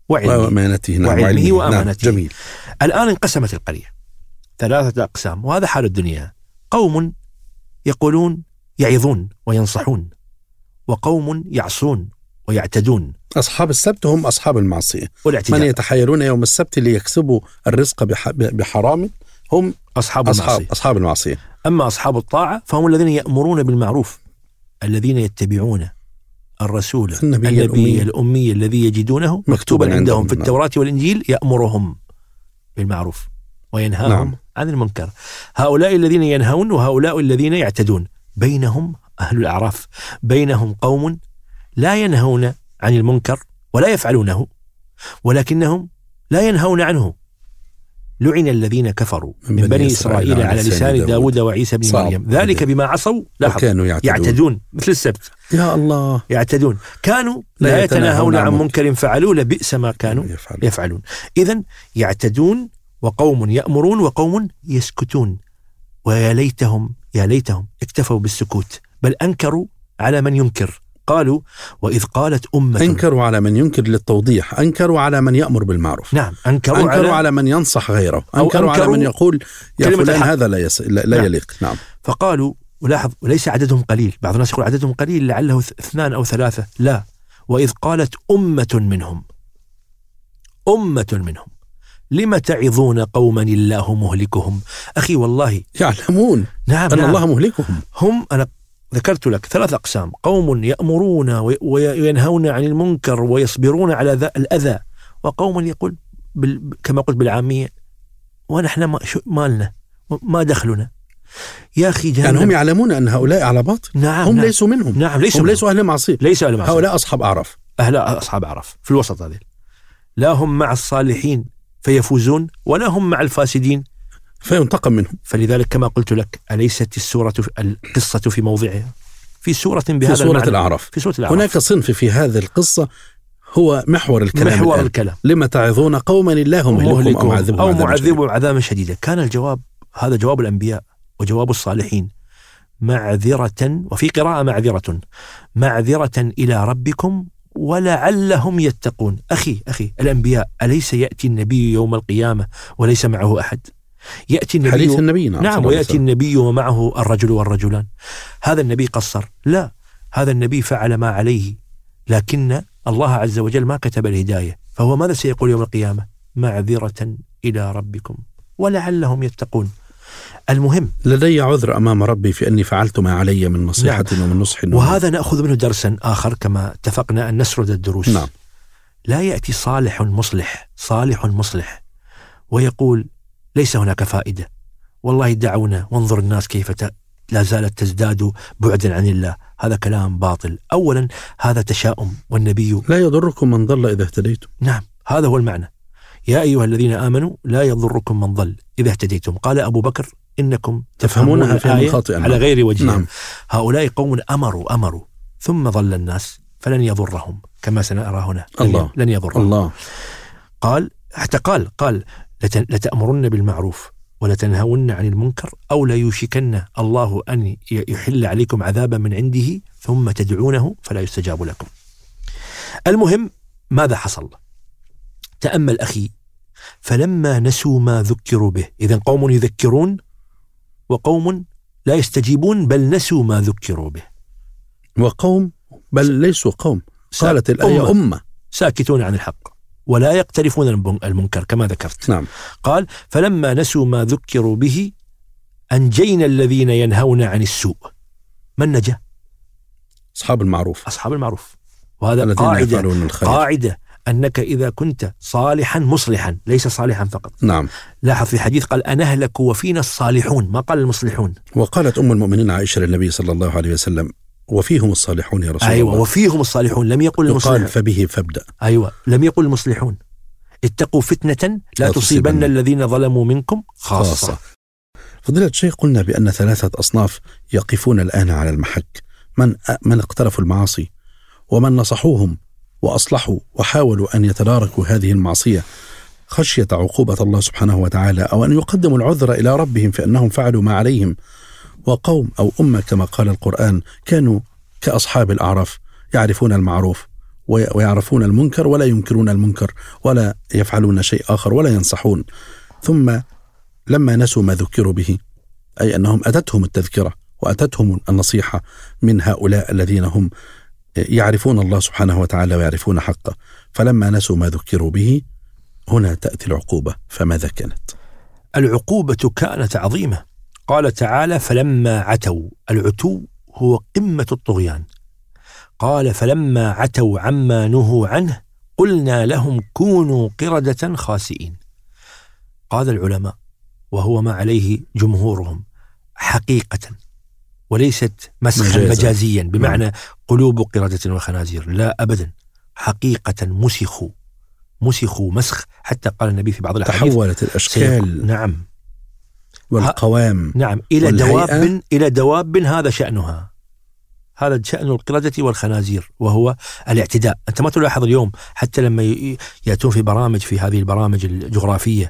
وعلمه, وأمانته نعم وعلمه وعلمه وأمانته. نعم جميل. الآن انقسمت القرية ثلاثة أقسام، وهذا حال الدنيا. قوم يقولون يعظون وينصحون، وقوم يعصون ويعتدون. أصحاب السبت هم أصحاب المعصية، والاعتداء. من يتحايلون يوم السبت ليكسبوا الرزق بحرام هم أصحاب, أصحاب المعصية. أصحاب المعصية. أما أصحاب الطاعة فهم الذين يأمرون بالمعروف، الذين يتبعون الرسول النبي, النبي الأمي. الأمي الذي يجدونه مكتوبا عندهم في التوراة والإنجيل، يأمرهم بالمعروف وينهاهم نعم. عن المنكر. هؤلاء الذين ينهون وهؤلاء الذين يعتدون. بينهم أهل الأعراف، بينهم قوم لا ينهون عن المنكر ولا يفعلونه، ولكنهم لا ينهون عنه. لعن الذين كفروا من, من بني إسرائيل, إسرائيل على لسان داود, داود وعيسى بن مريم ذلك بما عصوا وكانوا يعتدون. يعتدون مثل السبت. يا الله يعتدون. كانوا لا, لا يتناهون عن منكر فعلوه لبئس ما كانوا يفعلون, يفعلون. إذن يعتدون، وقوم يأمرون وقوم يسكتون. ويا ليتهم يا ليتهم اكتفوا بالسكوت، بل أنكروا على من ينكر. قالوا وإذ قالت أمة. أنكروا على من ينكر للتوضيح، أنكروا على من يأمر بالمعروف. نعم. أنكروا, أنكروا على... على من ينصح غيره، أنكروا, أنكروا على من يقول يا فلان هذا لا, يس... لا, لا نعم. يليق. نعم. فقالوا، ولاحظ، وليس عددهم قليل، بعض الناس يقول عددهم قليل لعله اثنان أو ثلاثة، لا، وإذ قالت أمة منهم أمة منهم لم تعظون قوما الله مهلكهم. أخي والله يعلمون نعم أن نعم. الله مهلكهم. هم أنا ذكرت لك ثلاث أقسام: قوم يأمرون وينهون عن المنكر ويصبرون على الأذى، وقوم يقول بال... كما قلت بالعامية ونحن ما, ما لنا ما دخلنا. يا أخي جهنم. يعني هم يعلمون أن هؤلاء على باطل. نعم هم نعم. ليسوا منهم. نعم ليسوا هم منهم. ليسوا أهل معصية. ليسوا أهل معصية. هؤلاء أصحاب أعراف. أهل أصحاب أعراف في الوسط هذه، لا هم مع الصالحين فيفوزون ولا هم مع الفاسدين فينتقم منهم. فلذلك كما قلت لك، أليست السورة القصة في موضعها في سورة بهذا في سورة المعنى؟ الأعراف. في سورة الأعراف هناك صنف في هذه القصة هو محور الكلام. محور الآن. الكلام. لما تعظون قوما الله مهلكهم أو معذبهم أو عذابا معذبهم عذابا شديدا. كان الجواب هذا جواب الأنبياء وجواب الصالحين: معذرة، وفي قراءة معذرة، معذرة إلى ربكم ولعلهم يتقون. أخي أخي الأنبياء أليس يأتي النبي يوم القيامة وليس معه أحد؟ يأتي النبي حديث النبي نعم, نعم ويأتي النبي ومعه الرجل والرجلان. هذا النبي قصر؟ لا، هذا النبي فعل ما عليه، لكن الله عز وجل ما كتب الهداية، فهو ماذا سيقول يوم القيامة؟ معذرة إلى ربكم ولعلهم يتقون. المهم لدي عذر أمام ربي في أني فعلت ما علي من نصيحة نعم. ومن نصح. وهذا نأخذ منه درسا آخر كما اتفقنا أن نسرد الدروس. نعم. لا يأتي صالح مصلح صالح مصلح ويقول ليس هناك فائدة، والله دعونا وانظر الناس كيف لا زالت تزداد بعدا عن الله. هذا كلام باطل. أولا هذا تشاؤم، والنبي لا يضركم من ضل إذا اهتديتم. نعم هذا هو المعنى. يا أيها الذين آمنوا لا يضركم من ضل إذا اهتديتم. قال أبو بكر إنكم تفهمونها فهم خاطئا على غير وجه. نعم. هؤلاء قوم أمروا أمروا ثم ضل الناس فلن يضرهم كما سنرى هنا. الله. لن يضرهم. الله. قال حتى قال قال لتأمرن بالمعروف ولتنهون عن المنكر أو لا يوشكن الله أن يحل عليكم عذابا من عنده ثم تدعونه فلا يستجاب لكم. المهم ماذا حصل؟ تأمل أخي. فلما نسوا ما ذكروا به، إذن قوم يذكرون وقوم لا يستجيبون بل نسوا ما ذكروا به، وقوم بل ليسوا قوم. قالت الآية أمة, أمة ساكتون عن الحق ولا يقترفون المنكر كما ذكرت. نعم. قال فلما نسوا ما ذكروا به أنجينا الذين ينهون عن السوء. من نجا؟ أصحاب المعروف. أصحاب المعروف. وهذا قاعدة قاعدة أنك إذا كنت صالحا مصلحا، ليس صالحا فقط. نعم. لاحظ في حديث قال أنهلك وفينا الصالحون، ما قال المصلحون. وقالت أم المؤمنين عائشة للنبي صلى الله عليه وسلم وفيهم الصالحون يا رسول أيوة الله. وفيهم الصالحون، لم يقل المصلحون. يقال فبه فابدأ. أيوة لم يقل المصلحون. اتقوا فتنة لا, لا تصيبن الذين ظلموا منكم خاصة, خاصة. فضيلة الشيخ، قلنا بأن ثلاثة أصناف يقفون الآن على المحك: من من اقترفوا المعاصي، ومن نصحوهم وأصلحوا وحاولوا أن يتداركوا هذه المعصية خشية عقوبة الله سبحانه وتعالى، أو أن يقدموا العذر إلى ربهم في أنهم فعلوا ما عليهم. وقوم أو أمة كما قال القرآن كانوا كأصحاب الأعراف يعرفون المعروف ويعرفون المنكر ولا ينكرون المنكر ولا يفعلون شيء آخر ولا ينصحون. ثم لما نسوا ما ذكروا به، أي أنهم أتتهم التذكرة وأتتهم النصيحة من هؤلاء الذين هم يعرفون الله سبحانه وتعالى ويعرفون حقه، فلما نسوا ما ذكروا به هنا تأتي العقوبة. فماذا كانت؟ العقوبة كانت عظيمة. قال تعالى: فلما عتوا. العتو هو قمة الطغيان. قال: فلما عتوا عما نهوا عنه قلنا لهم كونوا قردة خاسئين. قال العلماء، وهو ما عليه جمهورهم، حقيقة وليست مسخا مجازيا بمعنى قلوب قردة وخنازير، لا أبدا، حقيقة مسخوا مسخوا مسخ، حتى قال النبي في بعض الأحاديث تحولت الأشكال نعم والقوام نعم إلى والهيئة. دواب إلى دواب هذا شأنها، هذا شأن القردة والخنازير، وهو الاعتداء. أنت ما تلاحظ اليوم حتى لما يأتون في برامج، في هذه البرامج الجغرافية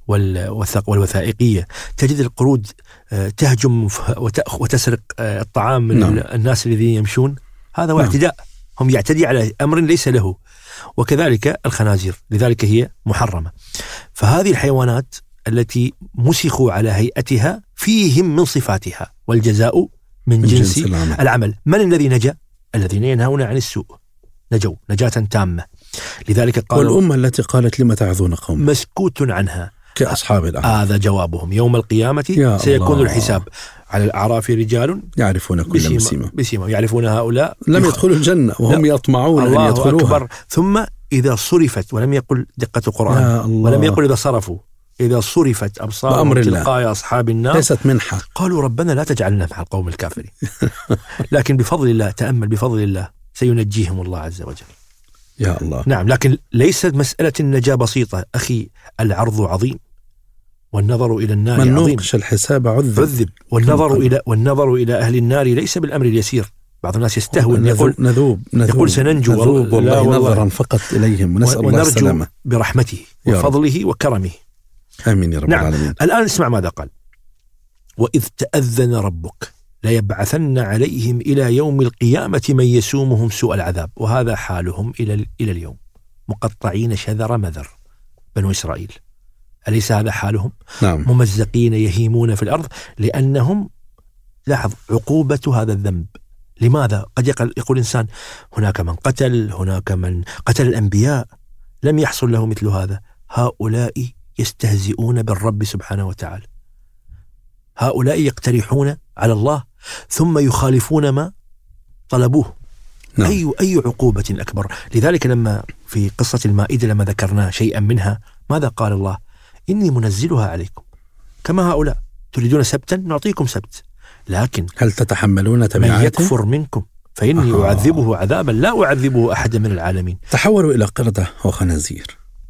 والوثائقية، تجد القرود تهجم وتسرق الطعام من نعم. الناس الذين يمشون، هذا هو نعم. اعتداء، هم يعتدي على أمر ليس له. وكذلك الخنازير، لذلك هي محرمة. فهذه الحيوانات التي مسخوا على هيئتها فيهم من صفاتها، والجزاء من, من جنس, جنس العمل. العمل. من الذي نجا؟ الذين ينهون عن السوء نجوا نجاة تامة. لذلك قالوا، والأمة التي قالت لما تعظون قوم مسكوت عنها كأصحاب الأعراف. هذا جوابهم يوم القيامة سيكون الله. الحساب على الأعراف رجال يعرفون كل مسيمة بسيمة يعرفون هؤلاء لم يخ... يدخلوا الجنة وهم لا. يطمعون أن يدخلوها. أكبر. ثم إذا صرفت، ولم يقل دقة القرآن، ولم يقل إذا صرفوا، إذا صرفت أبصارهم تلقاء أصحاب النار ليست منحة، قالوا ربنا لا تجعلنا مع القوم الكافرين. لكن بفضل الله، تأمل، بفضل الله سينجيهم الله عز وجل. يا الله. نعم، لكن ليست مسألة النجاة بسيطة أخي، العرض عظيم، والنظر إلى النار من عظيم. نوقش الحساب عذب. عذب. والنظر إلى والنظر إلى أهل النار ليس بالأمر اليسير. بعض الناس يستهون يقول نذوب نذوب يقول سننجو نذوب والله نظرا فقط إليهم، ونسأل الله السلامة برحمته وفضله وكرمه. آمين يا رب نعم. العالمين. الآن اسمع ماذا قال: وإذ تأذن ربك ليبعثن عليهم إلى يوم القيامة من يسومهم سوء العذاب. وهذا حالهم إلى إلى اليوم، مقطعين شذر مذر، بنو إسرائيل. أليس هذا حالهم؟ نعم. ممزقين يهيمون في الأرض، لأنهم، لاحظ عقوبة هذا الذنب. لماذا؟ قد يقول إنسان هناك من قتل، هناك من قتل الأنبياء، لم يحصل له مثل هذا. هؤلاء يستهزئون بالرب سبحانه وتعالى، هؤلاء يقترحون على الله ثم يخالفون ما طلبوه. نعم. أي أي عقوبة أكبر. لذلك لما في قصة المائدة لما ذكرنا شيئا منها، ماذا قال الله؟ إني منزلها عليكم كما هؤلاء، تريدون سبتا نعطيكم سبت، لكن هل تتحملون تبعاته؟ من يكفر منكم فإني آه. أعذبه عذابا لا أعذبه أحد من العالمين. تحولوا إلى قردة وخنازير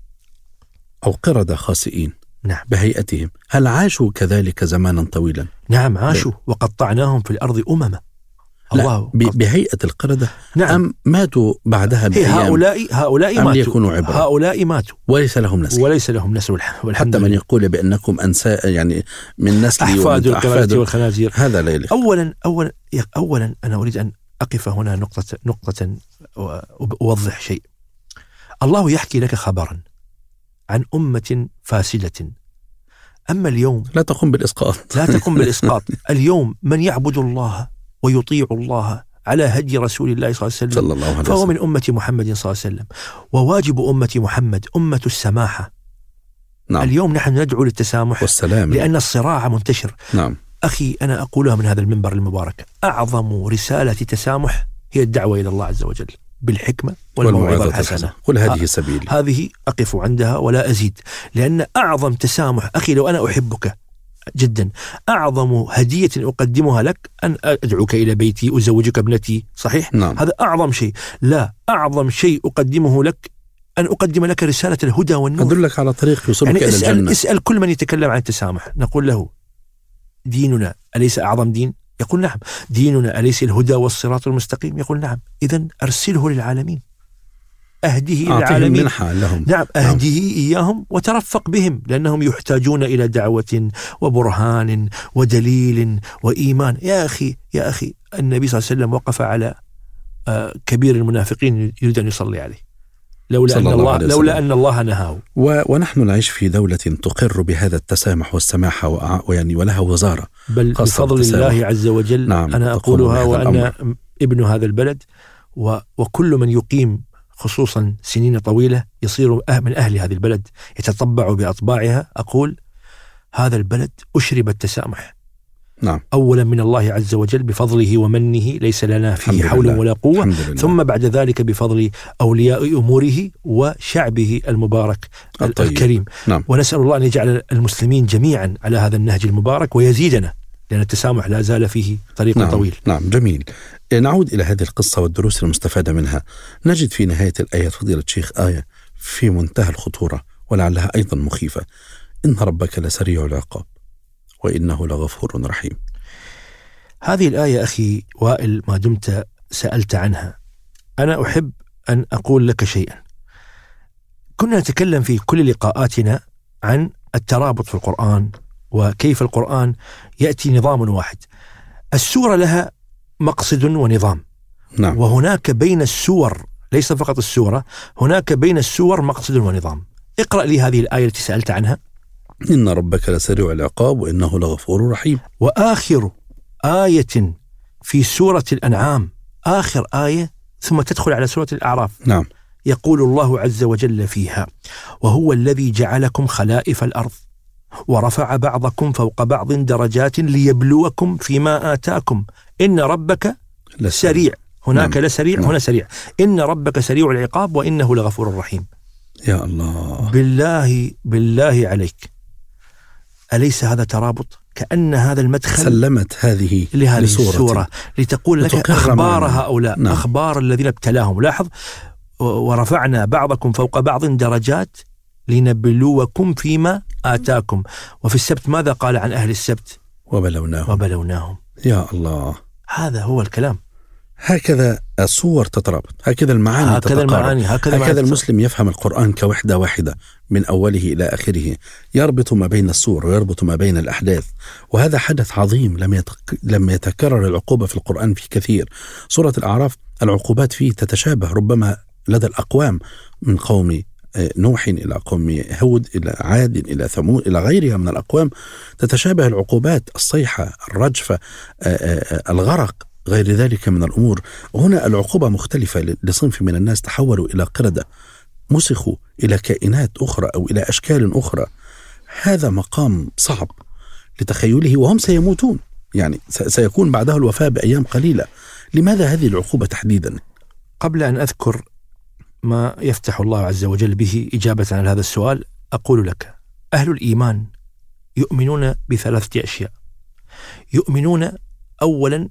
أو قردة خاسئين. نعم. بهيئتهم. هل عاشوا كذلك زمانا طويلا؟ نعم عاشوا، وقطعناهم في الأرض أمما. الله بهيئة القردة. نعم. أم ماتوا بعدها بأيام؟ هؤلاء هؤلاء ماتوا. يكونوا عبرة؟ هؤلاء ماتوا وليس لهم نسل. وليس لهم نسل. حتى من يقول بأنكم أنساء، يعني من نسل أحفاد القردة والخنازير، هذا لا يليق. أولا أولا أولا أنا أريد أن أقف هنا نقطة نقطة وأوضح شيء. الله يحكي لك خبرا عن أمة فاسدة، أما اليوم لا تقوم بالإسقاط. لا تقوم بالإسقاط. اليوم من يعبد الله ويطيع الله على هدي رسول الله صلى الله عليه وسلم صلى الله عليه وسلم فهو من أمة محمد صلى الله عليه وسلم. وواجب أمة محمد أمة السماحة. نعم. اليوم نحن ندعو للتسامح والسلام، لأن الصراع منتشر. نعم. أخي أنا أقولها من هذا المنبر المبارك، أعظم رسالة تسامح هي الدعوة إلى الله عز وجل بالحكمة والموعظة الحسنة. قل هذه سبيل. هذه أقف عندها ولا أزيد، لأن أعظم تسامح أخي، لو أنا أحبك جدا، أعظم هدية أقدمها لك أن أدعوك إلى بيتي، أزوجك ابنتي، صحيح؟ نعم. هذا أعظم شيء. لا، أعظم شيء أقدمه لك أن أقدم لك رسالة الهدى والنور، أدلك على طريق يوصلك يعني إلى اسأل الجنة. اسأل كل من يتكلم عن التسامح، نقول له ديننا أليس أعظم دين؟ يقول نعم. ديننا أليس الهدى والصراط المستقيم؟ يقول نعم. إذن أرسله للعالمين، أهده للعالمين. منحة لهم. نعم، أهده إياهم وترفق بهم، لأنهم يحتاجون إلى دعوة وبرهان ودليل وإيمان. يا أخي يا أخي النبي صلى الله عليه وسلم وقف على كبير المنافقين يريد أن يصلي عليه لولا أن الله, لولا أن الله نهاه. ونحن نعيش في دولة تقر بهذا التسامح والسماحة ويعني ولها وزارة بل بفضل الله عز وجل. نعم أنا أقولها وأنا ابن هذا البلد، وكل من يقيم خصوصا سنين طويلة يصير من أهل هذه البلد يتطبع بأطباعها. أقول هذا البلد أشرب التسامح. نعم. أولا من الله عز وجل بفضله ومنه، ليس لنا فيه حول ولا قوة، ثم بعد ذلك بفضل أولياء أموره وشعبه المبارك الطيب. الكريم. نعم. ونسأل الله أن يجعل المسلمين جميعا على هذا النهج المبارك ويزيدنا، لأن التسامح لا زال فيه طريق نعم. طويل. نعم جميل. نعود إلى هذه القصة والدروس المستفادة منها. نجد في نهاية الآية فضيلة الشيخ آية في منتهى الخطورة ولعلها أيضا مخيفة: إن ربك لسريع العقاب وإنه لغفور رحيم. هذه الآية أخي وائل ما دمت سألت عنها، أنا أحب أن أقول لك شيئا. كنا نتكلم في كل لقاءاتنا عن الترابط في القرآن وكيف القرآن يأتي نظام واحد. السورة لها مقصد ونظام. نعم. وهناك بين السور، ليس فقط السورة، هناك بين السور مقصد ونظام. اقرأ لي هذه الآية التي سألت عنها: إن ربك لسريع العقاب وإنه لغفور رحيم. وآخر آية في سورة الأنعام آخر آية، ثم تدخل على سورة الأعراف. نعم. يقول الله عز وجل فيها: وهو الذي جعلكم خلائف الأرض ورفع بعضكم فوق بعض درجات ليبلوكم فيما آتاكم إن ربك سريع. هناك نعم. لسريع، نعم. هنا سريع. إن ربك سريع العقاب وإنه لغفور رحيم. يا الله، بالله بالله عليك، أليس هذا ترابط؟ كأن هذا المدخل سلمت هذه لهذه السورة لتقول لك أخبار هؤلاء. نعم. أخبار الذين ابتلاهم. لاحظ: ورفعنا بعضكم فوق بعض درجات لنبلوكم فيما آتاكم. وفي السبت ماذا قال عن أهل السبت؟ وبلوناهم وبلوناهم. يا الله، هذا هو الكلام. هكذا الصور تترابط، هكذا المعاني هكذا تتقارب، المعاني هكذا, هكذا المسلم يفهم القرآن كوحدة واحدة من أوله إلى آخره، يربط ما بين الصور ويربط ما بين الأحداث. وهذا حدث عظيم لم يتك... لم يتكرر العقوبة في القرآن في كثير. سورة الأعراف العقوبات فيه تتشابه ربما لدى الأقوام، من قوم نوح إلى قوم هود إلى عاد إلى ثمود إلى غيرها من الأقوام، تتشابه العقوبات: الصيحة، الرجفة، الغرق، غير ذلك من الأمور. هنا العقوبة مختلفة لصنف من الناس تحولوا إلى قردة، مسخوا إلى كائنات أخرى أو إلى أشكال أخرى. هذا مقام صعب لتخيله، وهم سيموتون، يعني سيكون بعده الوفاة بأيام قليلة. لماذا هذه العقوبة تحديدا؟ قبل أن أذكر ما يفتح الله عز وجل به إجابة على هذا السؤال، أقول لك: أهل الإيمان يؤمنون بثلاثة أشياء. يؤمنون أولا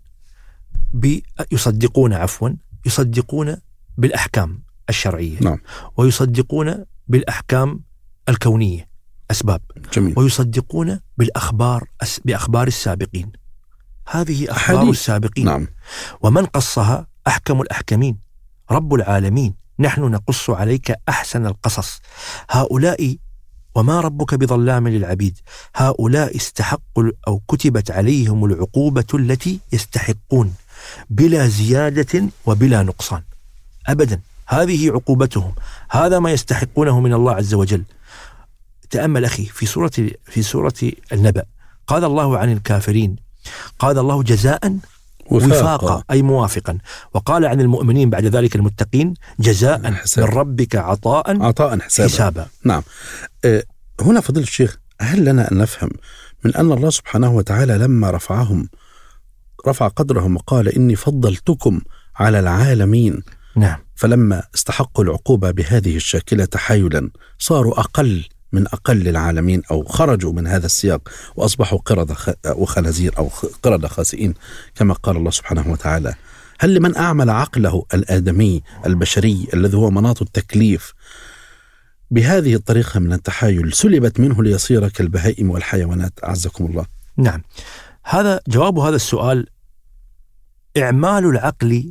يصدقون عفوا يصدقون بالأحكام الشرعية. نعم. ويصدقون بالأحكام الكونية، أسباب. جميل. ويصدقون بالأخبار بأخبار السابقين. هذه أخبار حديث. السابقين. نعم. ومن قصها أحكم الأحكمين، رب العالمين. نحن نقص عليك أحسن القصص. هؤلاء وما ربك بظلام للعبيد، هؤلاء استحقوا أو كتبت عليهم العقوبة التي يستحقون بلا زيادة وبلا نقصان أبدا. هذه عقوبتهم، هذا ما يستحقونه من الله عز وجل. تأمل أخي في سورة في سورة النبأ، قال الله عن الكافرين، قال الله جزاء وفاقا أي موافقا. وقال عن المؤمنين بعد ذلك المتقين جزاء حساب. من ربك عطاء عطاء حسابا. حسابا. نعم. أه هنا فضيلة الشيخ، هل لنا أن نفهم من أن الله سبحانه وتعالى لما رفعهم رفع قدرهم وقال إني فضلتكم على العالمين، نعم، فلما استحقوا العقوبة بهذه الشاكلة تحايلا صاروا أقل من أقل العالمين، أو خرجوا من هذا السياق وأصبحوا قردة وخنازير أو قردة خاسئين كما قال الله سبحانه وتعالى. هل لمن أعمل عقله الآدمي البشري الذي هو مناط التكليف بهذه الطريقة من التحايل سلبت منه ليصير كالبهائم والحيوانات؟ أعزكم الله. نعم، هذا جواب هذا السؤال. إعمال العقل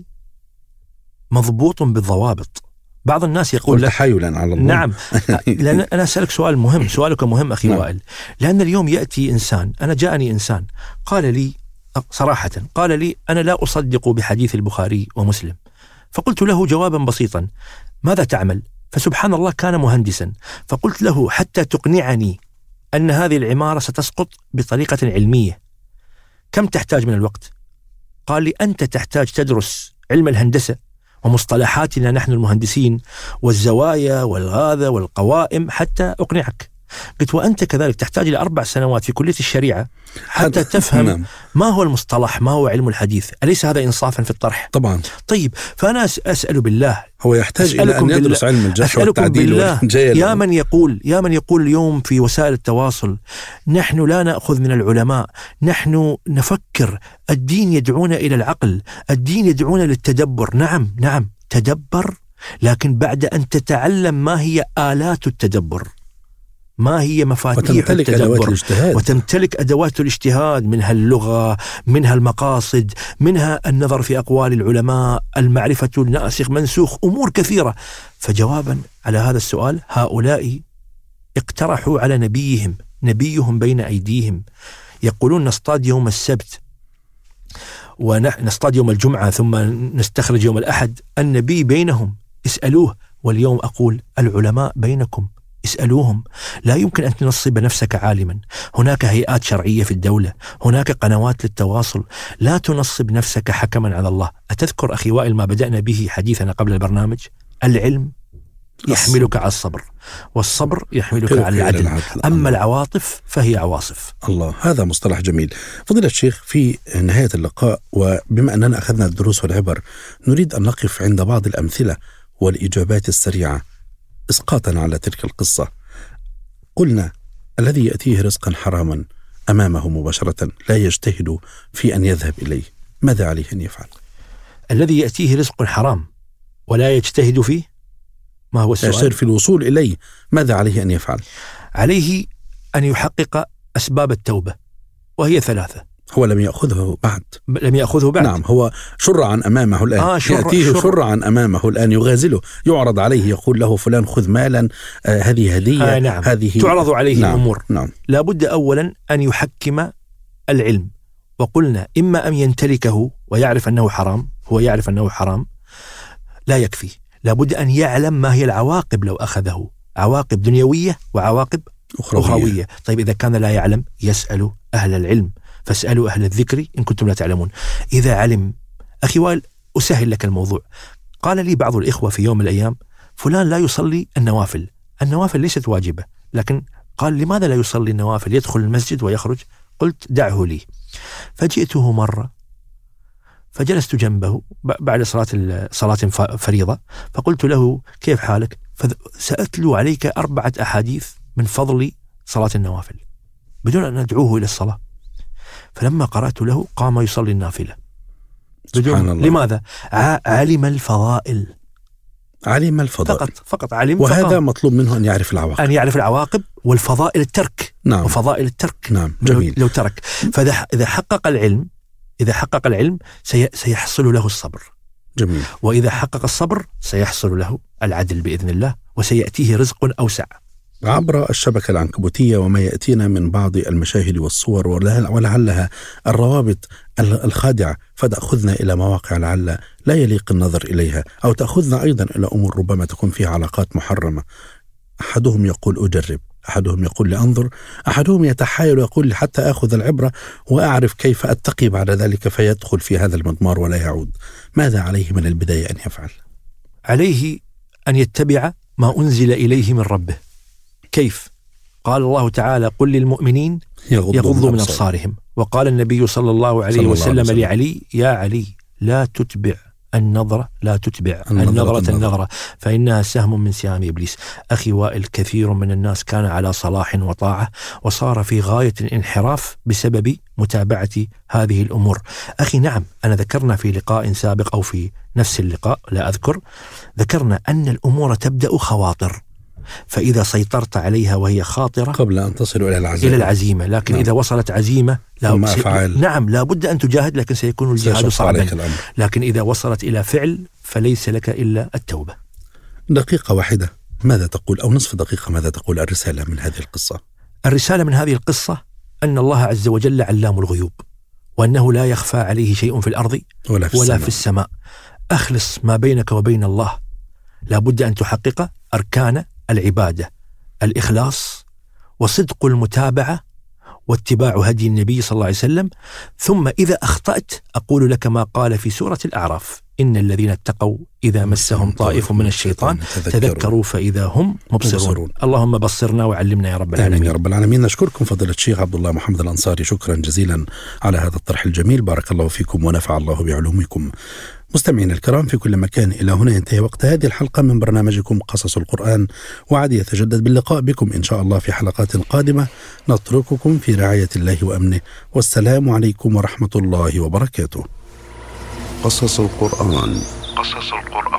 مضبوط بالضوابط. بعض الناس يقول لك تحايلا على الله. نعم. لأن أنا أسألك سؤال مهم، سؤالك مهم أخي نعم. وائل. لأن اليوم يأتي إنسان، أنا جاءني إنسان قال لي صراحة، قال لي أنا لا أصدق بحديث البخاري ومسلم، فقلت له جوابا بسيطا: ماذا تعمل؟ فسبحان الله كان مهندسا. فقلت له: حتى تقنعني أن هذه العمارة ستسقط بطريقة علمية كم تحتاج من الوقت؟ قال لي: أنت تحتاج تدرس علم الهندسة ومصطلحاتنا نحن المهندسين والزوايا والغاذة والقوائم حتى أقنعك. قلت: وأنت كذلك تحتاج إلى أربع سنوات في كلية الشريعة حتى تفهم ما هو المصطلح، ما هو علم الحديث. أليس هذا إنصافا في الطرح؟ طبعا. طيب، فأنا أسأل بالله، هو يحتاج إلى أن يدرس علم الجرح والتعديل والجيل. يا من يقول يا من يقول اليوم في وسائل التواصل: نحن لا نأخذ من العلماء، نحن نفكر، الدين يدعونا إلى العقل، الدين يدعونا للتدبر. نعم نعم تدبر، لكن بعد أن تتعلم ما هي آلات التدبر، ما هي مفاتيح التدبر، وتمتلك أدوات الاجتهاد، منها اللغة، منها المقاصد، منها النظر في أقوال العلماء، المعرفة الناسخ منسوخ، أمور كثيرة. فجوابا على هذا السؤال: هؤلاء اقترحوا على نبيهم، نبيهم بين أيديهم، يقولون نصطاد يوم السبت ونصطاد يوم الجمعة ثم نستخرج يوم الأحد. النبي بينهم، اسألوه. واليوم أقول: العلماء بينكم، اسألوهم. لا يمكن أن تنصب نفسك عالما. هناك هيئات شرعية في الدولة، هناك قنوات للتواصل. لا تنصب نفسك حكما على الله. أتذكر أخي وائل ما بدأنا به حديثنا قبل البرنامج؟ العلم يحملك على الصبر، والصبر يحملك على العدل. العدل. أما العواطف فهي عواصف. الله، هذا مصطلح جميل. فضيلة الشيخ، في نهاية اللقاء وبما أننا أخذنا الدروس والعبر، نريد أن نقف عند بعض الأمثلة والإجابات السريعة إسقاطا على تلك القصة. قلنا: الذي يأتيه رزقا حراما أمامه مباشرة لا يجتهد في أن يذهب إليه، ماذا عليه أن يفعل؟ الذي يأتيه رزق حرام ولا يجتهد فيه، ما هو السؤال؟ يجتهد في الوصول إليه، ماذا عليه أن يفعل؟ عليه أن يحقق أسباب التوبة، وهي ثلاثة. هو لم يأخذه بعد لم يأخذه بعد نعم، هو شرعا أمامه الآن. آه شر... يأتيه شر... شرعا أمامه الآن، يغازله، يعرض عليه، يقول له: فلان خذ مالا، آه هذه هدية. آه نعم. هذه تعرض عليه نعم. الأمور. نعم. لا بد أولا أن يحكم العلم، وقلنا: إما أن يمتلكه ويعرف أنه حرام، هو يعرف أنه حرام، لا يكفي، لا بد أن يعلم ما هي العواقب لو أخذه، عواقب دنيوية وعواقب أخروية. أخروية. طيب، إذا كان لا يعلم يسأل أهل العلم، فاسألوا أهل الذكر إن كنتم لا تعلمون. إذا علم، أخي وائل أسهل لك الموضوع، قال لي بعض الإخوة في يوم من الأيام: فلان لا يصلي النوافل. النوافل ليست واجبة، لكن قال: لماذا لا يصلي النوافل؟ يدخل المسجد ويخرج. قلت: دعه لي. فجئته مرة فجلست جنبه بعد صلاة صلاة فريضة، فقلت له: كيف حالك؟ فسأتلو عليك أربعة أحاديث من فضل صلاة النوافل بدون أن أدعوه إلى الصلاة. فلما قرأت له قام يصلي النافلة سبحان الله. لماذا؟ علم الفضائل، علم الفضائل فقط فقط علم. وهذا فقط. مطلوب منه أن يعرف العواقب، أن يعرف العواقب والفضائل الترك. نعم. وفضائل الترك. نعم. جميل. لو ترك، فإذا حقق العلم إذا حقق العلم سيحصل له الصبر. جميل. وإذا حقق الصبر سيحصل له العدل بإذن الله، وسيأتيه رزق أوسع. عبر الشبكة العنكبوتية وما يأتينا من بعض المشاهد والصور ولعلها الروابط الخادعة، فتأخذنا إلى مواقع لعل لا يليق النظر إليها، أو تأخذنا أيضا إلى أمور ربما تكون فيها علاقات محرمة. أحدهم يقول أجرب، أحدهم يقول لأنظر، أحدهم يتحايل ويقول حتى أخذ العبرة وأعرف كيف أتقي بعد ذلك، فيدخل في هذا المضمار ولا يعود. ماذا عليه من البداية أن يفعل؟ عليه أن يتبع ما أنزل إليه من ربه. كيف؟ قال الله تعالى: قل للمؤمنين يغضوا من أبصارهم. وقال النبي صلى الله عليه صلى وسلم الله عليه لعلي: يا علي، لا تتبع النظرة لا تتبع النظرة النظرة, النظرة فإنها سهم من سهام إبليس. أخي وائل، كثير من الناس كان على صلاح وطاعة وصار في غاية الانحراف بسبب متابعة هذه الأمور. أخي نعم، أنا ذكرنا في لقاء سابق أو في نفس اللقاء لا أذكر، ذكرنا أن الأمور تبدأ خواطر، فإذا سيطرت عليها وهي خاطرة قبل أن تصل إلى العزيمة, إلى العزيمة. لكن نعم. إذا وصلت عزيمة لا سي... نعم لا بد أن تجاهد، لكن سيكون الجهاد صعبا. لكن إذا وصلت إلى فعل فليس لك إلا التوبة. دقيقة واحدة ماذا تقول، أو نصف دقيقة ماذا تقول الرسالة من هذه القصة؟ الرسالة من هذه القصة أن الله عز وجل علام الغيوب، وأنه لا يخفى عليه شيء في الأرض ولا في, ولا السماء. في السماء. أخلص ما بينك وبين الله، لابد أن تحقق أركان العبادة: الإخلاص وصدق المتابعة واتباع هدي النبي صلى الله عليه وسلم. ثم إذا أخطأت أقول لك ما قال في سورة الأعراف: إن الذين اتقوا إذا مسهم طائف من الشيطان تذكروا فإذا هم مبصرون. اللهم بصرنا وعلمنا يا رب العالمين. آمين يا رب العالمين. نشكركم فضيلة الشيخ عبد الله محمد الأنصاري شكرا جزيلا على هذا الطرح الجميل، بارك الله فيكم ونفع الله بعلومكم. مستمعين الكرام في كل مكان، إلى هنا ينتهي وقت هذه الحلقة من برنامجكم قصص القرآن، وعد يتجدد باللقاء بكم إن شاء الله في حلقات قادمة. نترككم في رعاية الله وأمنه، والسلام عليكم ورحمة الله وبركاته. قصص القرآن. قصص القرآن.